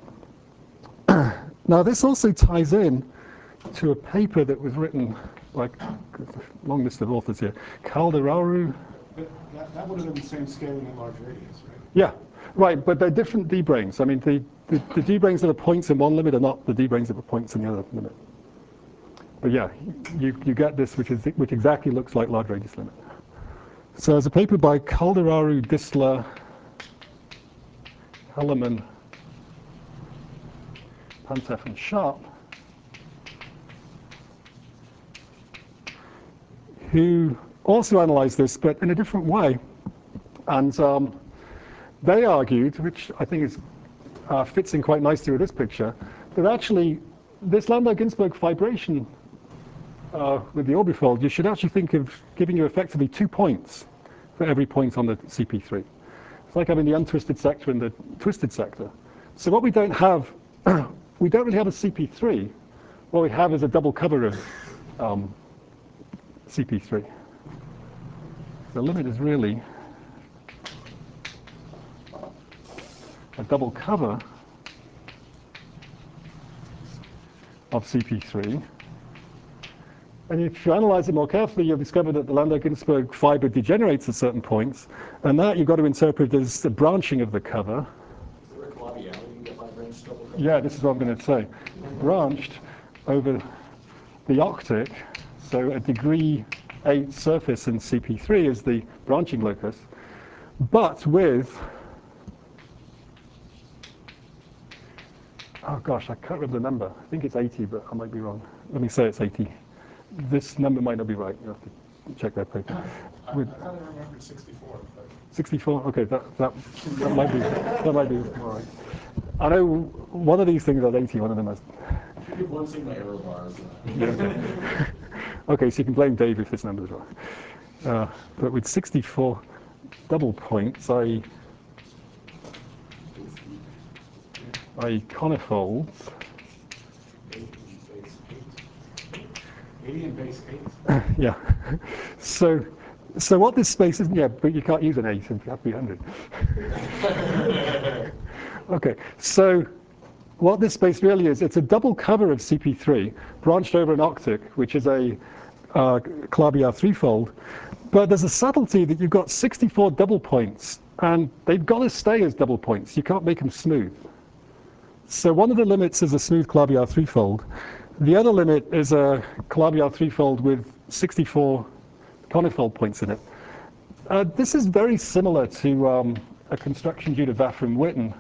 Speaker 1: now, this also ties in to a paper that was written, like, long list of authors here. Calderaro.
Speaker 4: But that, that would have been the same scaling at large radius, right?
Speaker 1: Yeah, right, but they're different D-branes. I mean, the, the, the D-branes that are points in one limit are not the D-branes that are points in the other limit. But yeah, you, you get this, which, is, which exactly looks like large radius limit. So there's a paper by Calderaro, Distler, Hellerman, Pantev, and Sharp, who also analyzed this, but in a different way. And um, they argued, which I think is, uh, fits in quite nicely with this picture, that actually this Landau-Ginzburg fibration uh, with the orbifold, you should actually think of giving you effectively two points for every point on the C P three. It's like having the untwisted sector and the twisted sector. So what we don't have, we don't really have a C P three. What we have is a double cover of um, C P three. The limit is really a double cover of C P three. And if you analyze it more carefully, you'll discover that the Landau-Ginzburg fiber degenerates at certain points, and that you've got to interpret as the branching of the cover.
Speaker 3: Is there a Calabi-Yau you can get by branch double cover?
Speaker 1: Yeah, this is what I'm going to say. Branched over the octic, so a degree eight surface in C P three is the branching locus, but with, oh gosh, I can't remember the number. I think it's eighty, but I might be wrong. Let me say it's eighty. This number might not be right. You have to check that paper.
Speaker 4: I,
Speaker 1: With
Speaker 4: I thought I remembered sixty-four, but
Speaker 1: sixty-four? Okay, that, that, that might be, that might be all right. I know one of these things has eighty, one of them has.
Speaker 3: If you give one sigma error bars.
Speaker 1: Yeah, okay. Okay, so you can blame Dave if this number is wrong. Uh, but with sixty-four double points, I, I conifolds.
Speaker 4: eighty and base eight.
Speaker 1: Yeah. So So what this space is, yeah, but you can't use an eight if you have three hundred. Okay, so what this space really is, it's a double cover of C P three branched over an octet, which is a uh, Calabi-Yau threefold. But there's a subtlety that you've got sixty-four double points, and they've got to stay as double points. You can't make them smooth. So one of the limits is a smooth Calabi-Yau threefold. The other limit is a Calabi-Yau threefold with sixty-four conifold points in it. Uh, this is very similar to um, a construction due to Vaffram-Witten,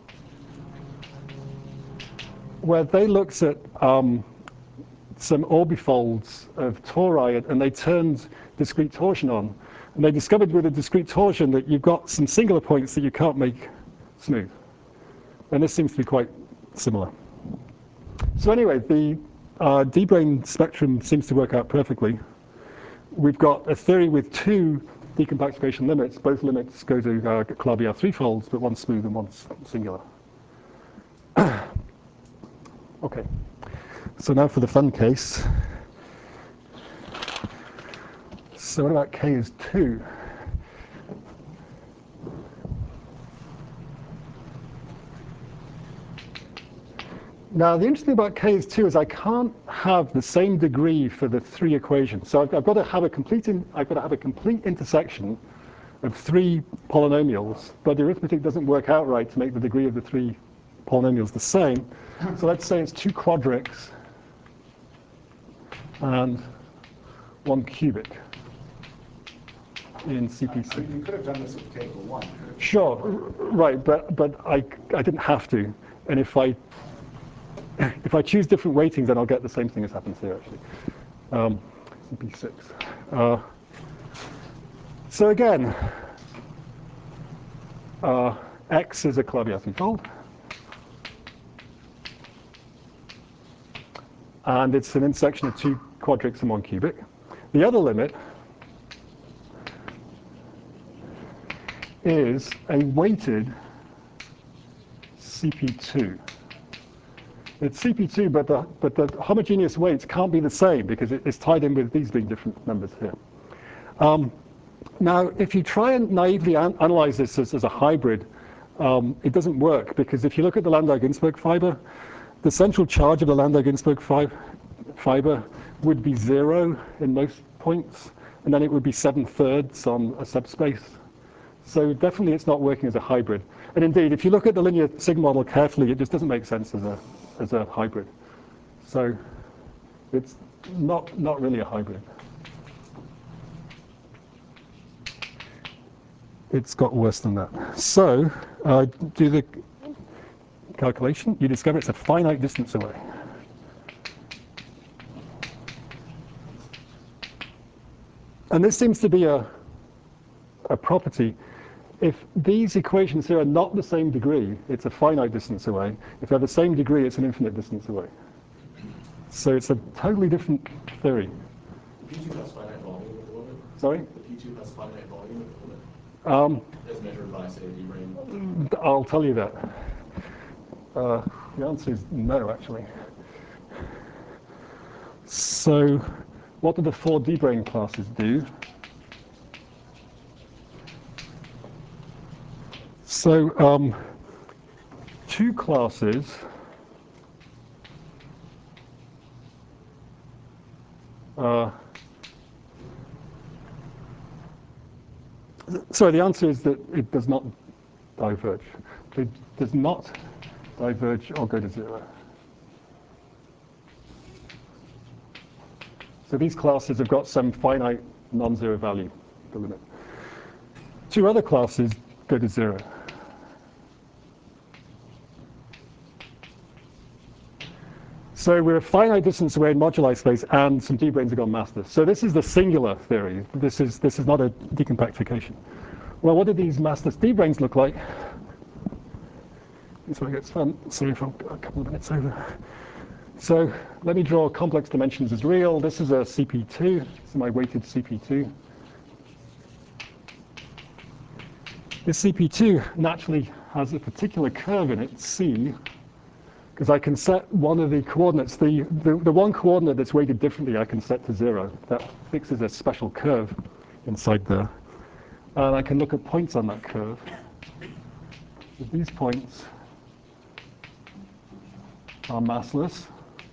Speaker 1: where they looked at um, some orbifolds of tori, and they turned discrete torsion on. And they discovered with a discrete torsion that you've got some singular points that you can't make smooth. And this seems to be quite similar. So anyway, the uh, D-brane spectrum seems to work out perfectly. We've got a theory with two decompactification limits. Both limits go to uh, Calabi-Yau threefolds, but one's smooth and one's singular. Okay, so now for the fun case. So what about K is two? Now, the interesting thing about K is two is I can't have the same degree for the three equations. So I've, I've got to have a complete in, I've got to have a complete intersection of three polynomials, but the arithmetic doesn't work out right to make the degree of the three polynomials the same. So let's say it's two quadrics and one cubic in C P C.
Speaker 4: I mean, you could have done this with K equal one.
Speaker 1: Sure, right, but but I I didn't have to, and if I if I choose different weightings, then I'll get the same thing as happens here actually. Um, C P six. Uh, so again, uh, X is a Calabi-Yau threefold, and it's an intersection of two quadrics and one cubic. The other limit is a weighted C P two. It's C P two, but the, but the homogeneous weights can't be the same because it, it's tied in with these being different numbers here. Um, now, if you try and naively an analyze this as, as a hybrid, um, it doesn't work, because if you look at the Landau-Ginzburg fiber, the central charge of the Landau-Ginzburg fi fiber would be zero in most points, and then it would be seven thirds on a subspace. So definitely it's not working as a hybrid. And indeed, if you look at the linear sigma model carefully, it just doesn't make sense as a, as a hybrid. So it's not, not really a hybrid. It's got worse than that. So uh, do the calculation. You discover it's a finite distance away. And this seems to be a, a property. If these equations here are not the same degree, it's a finite distance away. If they're the same degree, it's an infinite distance away. So it's a totally different theory.
Speaker 3: The P two has finite volume at the limit.
Speaker 1: Sorry?
Speaker 3: The P two has finite volume at the limit.
Speaker 1: Um,
Speaker 3: As measured by, say, D-brane.
Speaker 1: I'll tell you that. Uh, the answer is no, actually. So what do the four D-brane classes do? So um, two classes uh, sorry, the answer is that it does not diverge. It does not diverge or go to zero. So these classes have got some finite non-zero value, the limit. Two other classes go to zero. So we're a finite distance away in moduli space, and some D-branes have gone master. So this is the singular theory. This is, this is not a decompactification. Well, what do these master D-branes look like? This one gets fun. Sorry if I'm a couple of minutes over. So let me draw complex dimensions as real. This is a C P two. This is my weighted C P two. This C P two naturally has a particular curve in it, C, because I can set one of the coordinates, the, the, the one coordinate that's weighted differently, I can set to zero. That fixes a special curve inside there. And I can look at points on that curve. If these points are massless,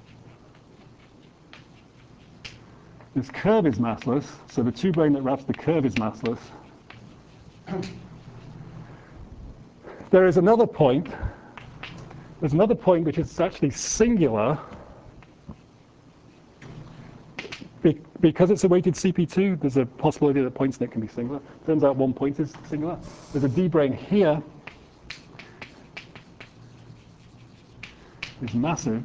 Speaker 1: this curve is massless, so the two brane that wraps the curve is massless. There is another point. There's another point which is actually singular. Be because it's a weighted C P two, there's a possibility that points in it can be singular. Turns out one point is singular. There's a D brane here. It's massive.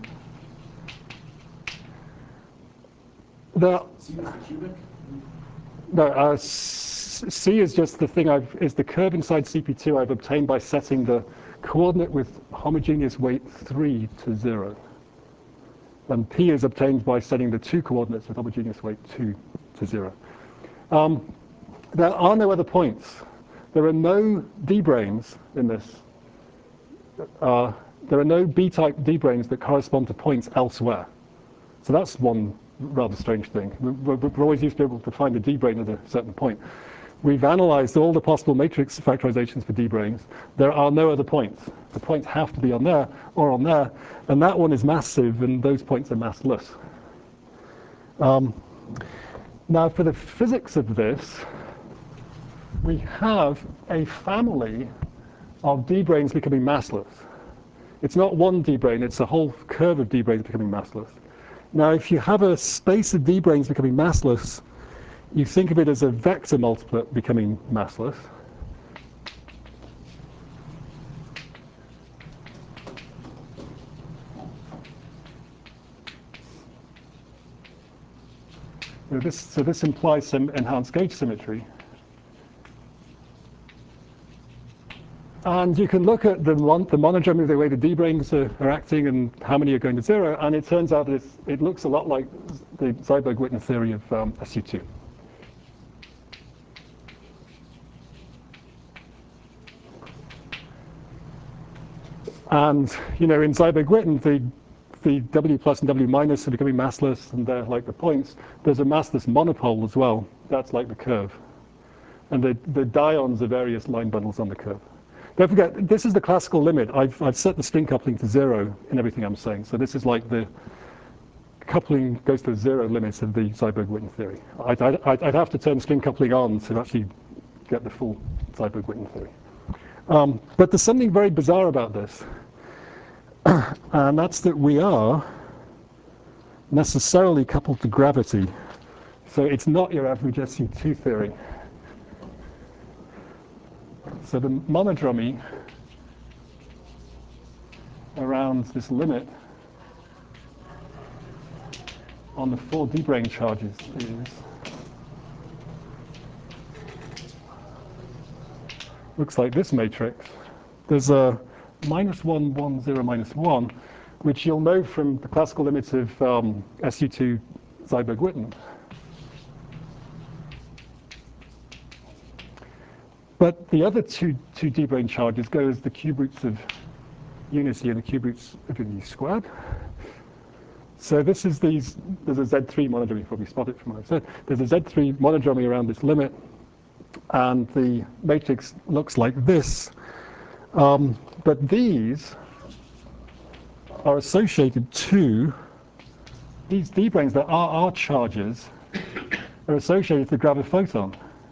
Speaker 1: The,
Speaker 3: C is the cubic?
Speaker 1: no, uh, C is just the thing I've, is the curve inside C P two I've obtained by setting the coordinate with homogeneous weight three to zero. And P is obtained by setting the two coordinates with homogeneous weight two to zero. Um, there are no other points. There are no D branes in this. Uh, there are no B-type D branes that correspond to points elsewhere. So that's one rather strange thing. We're, we're always used to be able to find a D brane at a certain point. We've analyzed all the possible matrix factorizations for D branes. There are no other points. The points have to be on there or on there, and that one is massive, and those points are massless. Um, now, for the physics of this, we have a family of D branes becoming massless. It's not one D brane, it's a whole curve of D branes becoming massless. Now, if you have a space of D branes becoming massless, you think of it as a vector multiplet becoming massless. So this, so this implies some enhanced gauge symmetry. And you can look at the, mon the monodromy of the way the D branes are, are acting and how many are going to zero, and it turns out that it's, it looks a lot like the Seiberg-Witten theory of um, S U two. And, you know, in Seiberg-Witten, the, the W plus and W minus are becoming massless, and they're like the points. There's a massless monopole as well. That's like the curve. And the, the dions are various line bundles on the curve. Don't forget, this is the classical limit. I've, I've set the string coupling to zero in everything I'm saying. So this is like the coupling goes to zero limits of the Seiberg-Witten theory. I'd, I'd, I'd have to turn string coupling on to actually get the full Seiberg-Witten theory. Um, but there's something very bizarre about this. And that's that we are necessarily coupled to gravity. So it's not your average S U two theory. So the monodromy around this limit on the four D brane charges is looks like this matrix. There's a minus one, one, zero, minus one, which you'll know from the classical limits of um, S U two Seiberg-Witten. But the other two, two D brane charges go as the cube roots of unity and the cube roots of unity squared. So this is these, there's a Z three monodromy, you probably spot it from what I've said. There's a Z three monodromy around this limit, and the matrix looks like this. Um, but these are associated to, these D branes that are R charges are associated with the graviphoton.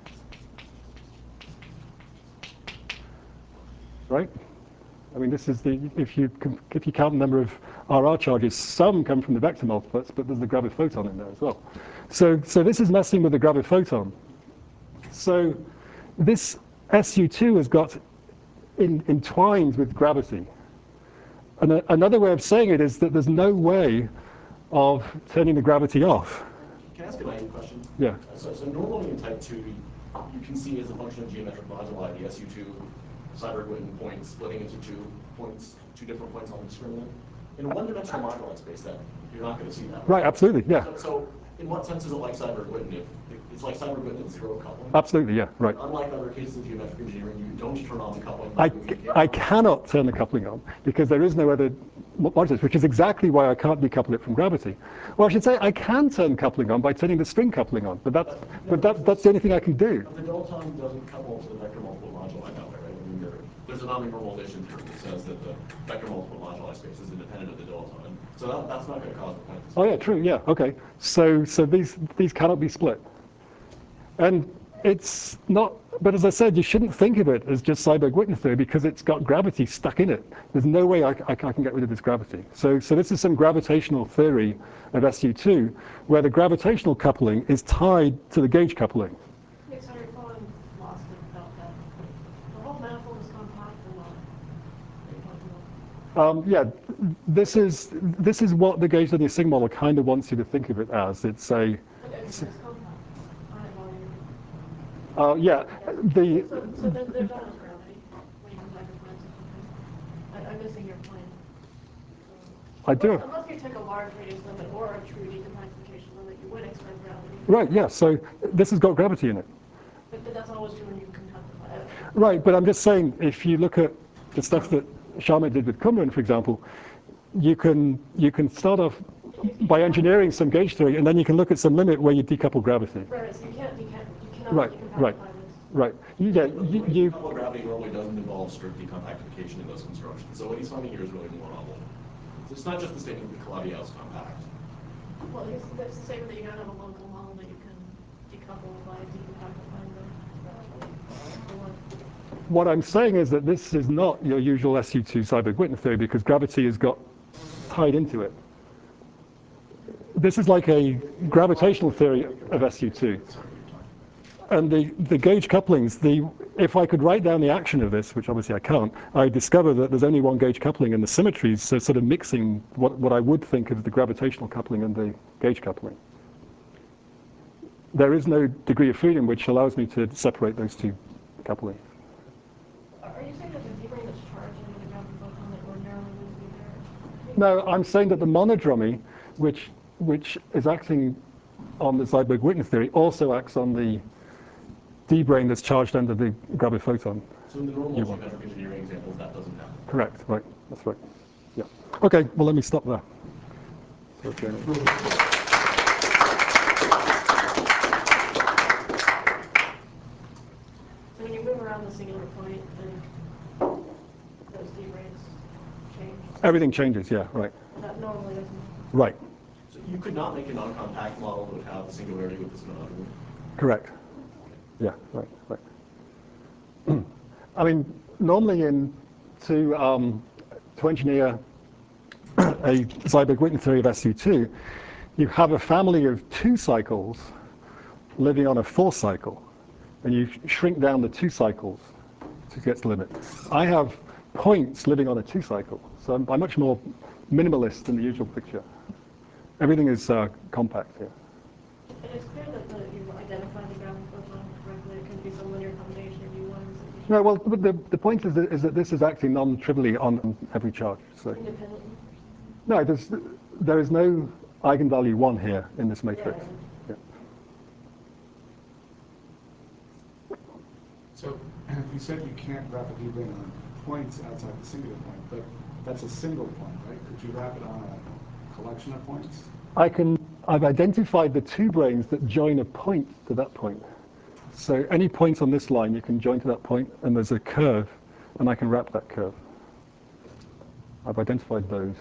Speaker 1: Right? I mean, this is the, if you, if you count the number of R R charges, some come from the vector multiplets, but there's the graviphoton in there as well. So, so this is messing with the graviphoton. So this S U two has got in, entwined with gravity. And a, another way of saying it is that there's no way of turning the gravity off.
Speaker 3: Can I ask a naive question?
Speaker 1: Yeah.
Speaker 3: So, so normally in type two, you can see as a function of geometric moduli the S U two Seiberg-Witten point splitting into two points, two different points on the discriminant. In a one-dimensional moduli space, that you're not going to see that. Right,
Speaker 1: right absolutely, yeah.
Speaker 3: So, so in what sense is it like Seiberg-Witten? If it's like Seiberg-Witten at zero coupling?
Speaker 1: Absolutely, yeah, right.
Speaker 3: Unlike other cases of geometric engineering, you don't turn on the coupling.
Speaker 1: I, I cannot turn the coupling on because there is no other modulators, which is exactly why I can't decouple it from gravity. Well, I should say I can turn coupling on by turning the string coupling on, but that's, but that, that's the only thing I can do.
Speaker 3: But the Dalton doesn't couple to the vector multiple moduli that way, right? I mean, there, there's a non-normalization theory that says that the vector multiple moduli space is independent of the Dalton. So that, that's not going to cause the point.
Speaker 1: Oh yeah, true, yeah, okay. So, so these, these cannot be split. And it's not, but as I said, you shouldn't think of it as just Seiberg-Witten theory because it's got gravity stuck in it. There's no way I, I, I can get rid of this gravity. So, so this is some gravitational theory of S U two, where the gravitational coupling is tied to the gauge coupling.
Speaker 2: Okay, sorry, Colin lost it about that. The whole manifold is compact or not? Are you talking about?
Speaker 1: Um, yeah, this is, this is what the gauge linear sigma model kind of wants you to think of it as. It's a,
Speaker 2: Okay, so it's compact. Finite volume.
Speaker 1: uh, yeah, the,
Speaker 2: So, so then there's almost gravity when you come back to points or something. I, I'm missing your point.
Speaker 1: I do.
Speaker 2: Unless, unless you take a large radius limit or a true decompactification limit, you would expect gravity.
Speaker 1: Right, yeah, so this has got gravity in it.
Speaker 2: But, but that's always true when you compactify it.
Speaker 1: Right, but I'm just saying, if you look at the stuff that Sharma did with Qumran, for example, you can, you can start off by engineering some gauge theory, and then you can look at some limit where you decouple gravity.
Speaker 2: Right, so you can't, you can't, you cannot
Speaker 1: Right,
Speaker 2: decompactify
Speaker 1: right.
Speaker 2: this.
Speaker 1: Right. Yeah, you, you,
Speaker 3: Decoupled gravity normally doesn't involve strict decompactification in those constructions. So what he's finding here is really more novel. So it's not just the statement that Calabi-Yau is compact.
Speaker 2: Well, it's, that's the same that you gotta have a local model that you can decouple by decompactifying the, the one.
Speaker 1: what I'm saying is that this is not your usual S U two Seiberg-Witten theory because gravity has got tied into it. This is like a gravitational theory of S U two. And the, the gauge couplings, the, if I could write down the action of this, which obviously I can't, I discover that there's only one gauge coupling and the symmetries, so sort of mixing what, what I would think of the gravitational coupling and the gauge coupling. There is no degree of freedom which allows me to separate those two couplings.
Speaker 2: Are you saying that the D-ring that's charged under the gravity photon that ordinarily wouldn't be there?
Speaker 1: No, I'm saying that the monodromy, which, which is acting on the Seiberg-Witten theory, also acts on the D-brane that's charged under the graviphoton.
Speaker 3: So in the normal geometric engineering examples, that doesn't happen.
Speaker 1: Correct, right, that's right. Yeah. Okay, well, let me stop there. Okay.
Speaker 2: So when you move around the singular point, then those D-branes change.
Speaker 1: Everything changes, yeah, right.
Speaker 2: That normally doesn't.
Speaker 1: Right,
Speaker 3: So you could not make a non-compact model that would have the singularity with this monodromy.
Speaker 1: correct. Yeah, right, right. I mean, normally in, to, um, to engineer a Seiberg-Witten theory of S U two, you have a family of two cycles living on a four cycle, and you shrink down the two cycles to get to the limit. I have points living on a two cycle, so I'm, I'm much more minimalist than the usual picture. Everything is uh, compact here.
Speaker 2: And it's clear that the, you identified the gravity photon correctly. It can be some linear combination of U ones.
Speaker 1: No, well, the, the point is that, is that this is acting non-trivially on every charge. So.
Speaker 2: Independently.
Speaker 1: No, there's, there is no eigenvalue one here in this matrix.
Speaker 2: Yeah.
Speaker 1: Yeah.
Speaker 4: So you said you can't wrap a D-brane on points outside the singular point, but that's a single point, right? Could you wrap it on a collection of points?
Speaker 1: I can, I've identified the two branes that join a point to that point. So any point on this line, you can join to that point, and there's a curve, and I can wrap that curve. I've identified those.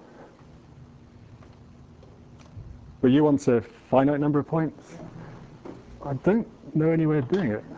Speaker 1: But you want a finite number of points? I don't know any way of doing it.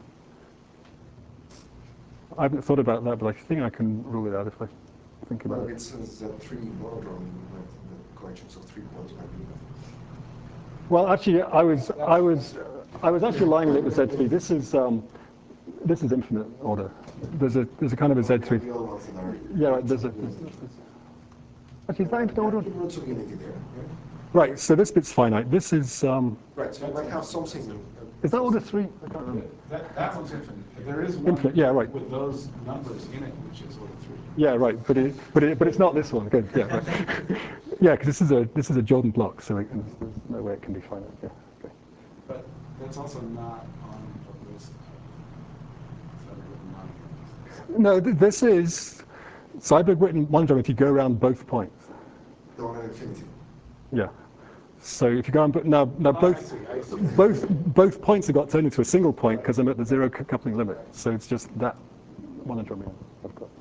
Speaker 1: I haven't thought about that, but I think I can rule it out if I think about
Speaker 6: Well,
Speaker 1: it.
Speaker 6: it's uh, the three monodromy, right? The collections of three points might be.
Speaker 1: Well, actually, I was, I was, I was actually lying when it was Z three. This is, um, this is infinite order. There's a, there's a kind of a Z three.
Speaker 6: The other ones that are.
Speaker 1: Yeah, right, there's a. There's, there's, actually, is that infinite order?
Speaker 6: Roots of unity there. Right?
Speaker 1: Right. So this bit's finite. This is. Um,
Speaker 6: Right. So you might have something. uh,
Speaker 1: is that order three? I can't remember.
Speaker 4: That, that one's infinite. There is one
Speaker 1: Infinite, yeah, right.
Speaker 4: with those numbers in it, which is order three.
Speaker 1: Yeah, right. But it, but it, but it's not this one. Good. Yeah, right. Yeah, because this is a, this is a Jordan block, so it, there's no way it can be finite. Yeah. Okay.
Speaker 4: But that's also not on the list. So I written on.
Speaker 1: No, th this is Seiberg-Witten monodrom if you go around both points.
Speaker 6: The one at infinity.
Speaker 1: Yeah. So if you go on, but now, now
Speaker 4: Oh, I
Speaker 1: both,
Speaker 4: see, I see.
Speaker 1: both, both points have got turned into a single point because I'm at the zero cou- coupling limit. So it's just that monodrom again I've got.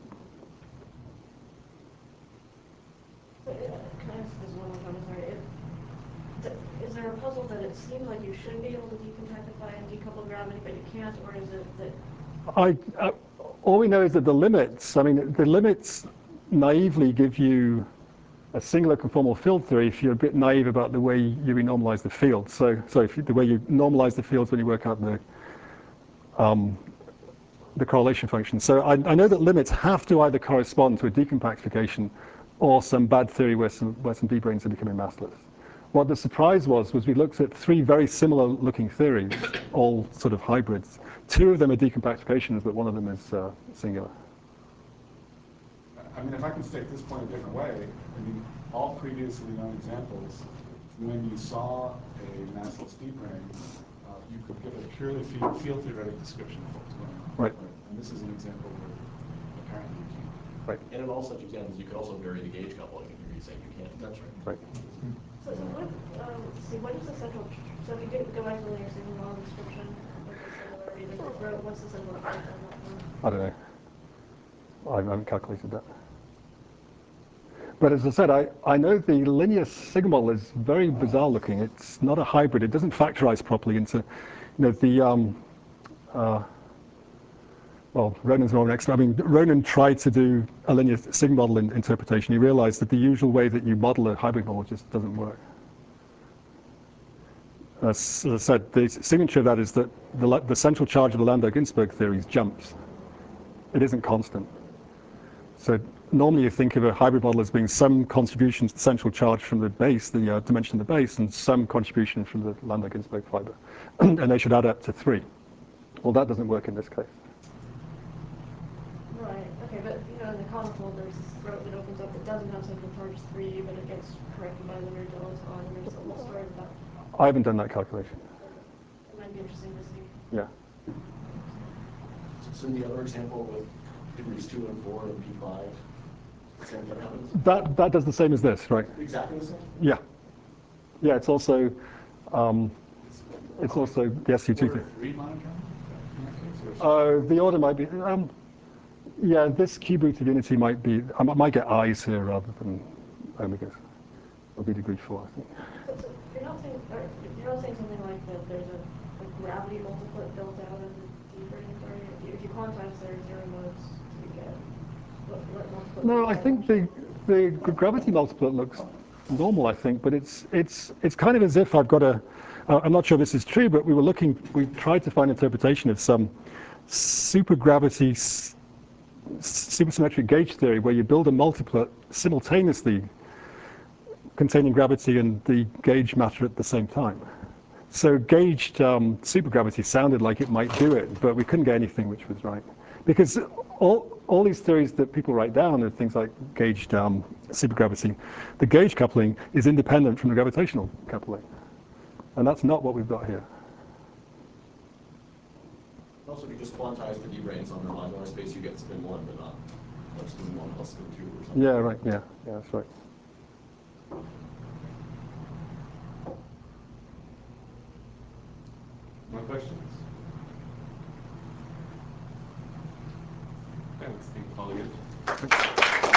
Speaker 2: But, uh, Can I ask this one more time? Sorry. It- d- Is there a puzzle that it seems like you should be able to decompactify and decouple gravity, but you can't, or is it that
Speaker 1: I, uh, all we know is that the limits, I mean, the limits naively give you a singular conformal field theory if you're a bit naive about the way you renormalize the field. So, so if you, the way you normalize the fields when you work out the um, the correlation function. So I, I know that limits have to either correspond to a decompactification or some bad theory where some where some d branes are becoming massless. What the surprise was was we looked at three very similar looking theories, all sort of hybrids. Two of them are decompactifications, but one of them is uh, singular.
Speaker 4: I mean, if I can state this point a different way, I mean, all previously known examples, when you saw a massless D-brane, uh, you could give a purely field, field theoretic description of what was going on.
Speaker 1: Right.
Speaker 4: And this is an example where apparently you can't.
Speaker 1: Right.
Speaker 3: And in all such examples, you could also vary the gauge coupling if you're saying you can't. That's right.
Speaker 1: Right.
Speaker 2: So, so what, um, let's see, what is the central, so if you get, go back to the linear signal model description, with the similarity that you wrote, what's the central effect on that one?
Speaker 1: I don't know. I haven't calculated that. But as I said, I, I know the linear sigma model is very bizarre looking. It's not a hybrid. It doesn't factorize properly into, you know, the, um, uh, well, Ronan's more of an expert. I mean, Ronan tried to do a linear sigma model in, interpretation. He realized that the usual way that you model a hybrid model just doesn't work. As, as I said, the signature of that is that the, the central charge of the Landau-Ginzburg theories jumps. It isn't constant. So normally you think of a hybrid model as being some contribution to the central charge from the base, the uh, dimension of the base, and some contribution from the Landau-Ginzburg fiber. And they should add up to three. Well, that doesn't work in this case.
Speaker 2: Right, okay, but, you know, in the conical, there's this throat that opens up that doesn't have central charge three, but it gets corrected by linear dilaton, and there's a whole story with that.
Speaker 1: I haven't done that calculation.
Speaker 2: It might be interesting to see.
Speaker 1: Yeah.
Speaker 3: So in the other example with degrees two and four and P five, same thing happens?
Speaker 1: That, that does the same as this, right?
Speaker 3: Exactly the same?
Speaker 1: Yeah. Yeah, it's also, um, it's also the S U two.
Speaker 4: Order three monodrom in that case? Or
Speaker 1: Uh, the order might be, um, yeah, this cube root of unity might be, I might get i's here rather than omegas. It'll be degree four, I think.
Speaker 2: So, so you're not saying, or you're not saying something like that there's a, a gravity multiplet built out of the D-branes, or if you, if you quantize their zero modes, you get, what, what multiplet?
Speaker 1: No,
Speaker 2: would
Speaker 1: I
Speaker 2: that-
Speaker 1: think the, the gravity multiplet looks normal, I think, but it's, it's, it's kind of as if I've got a, uh, I'm not sure this is true, but we were looking, we tried to find interpretation of some supergravity s- supersymmetric gauge theory where you build a multiplet simultaneously containing gravity and the gauge matter at the same time. So gauged um, supergravity sounded like it might do it, but we couldn't get anything which was right. Because all, all these theories that people write down are things like gauged um, supergravity. The gauge coupling is independent from the gravitational coupling. And that's not what we've got here.
Speaker 3: Also, if you just quantize the D-branes on their modular space, you get spin one, but not like spin one plus spin two or something.
Speaker 1: Yeah, right, yeah, yeah, that's right.
Speaker 5: More questions? Okay, let's thank Paul again.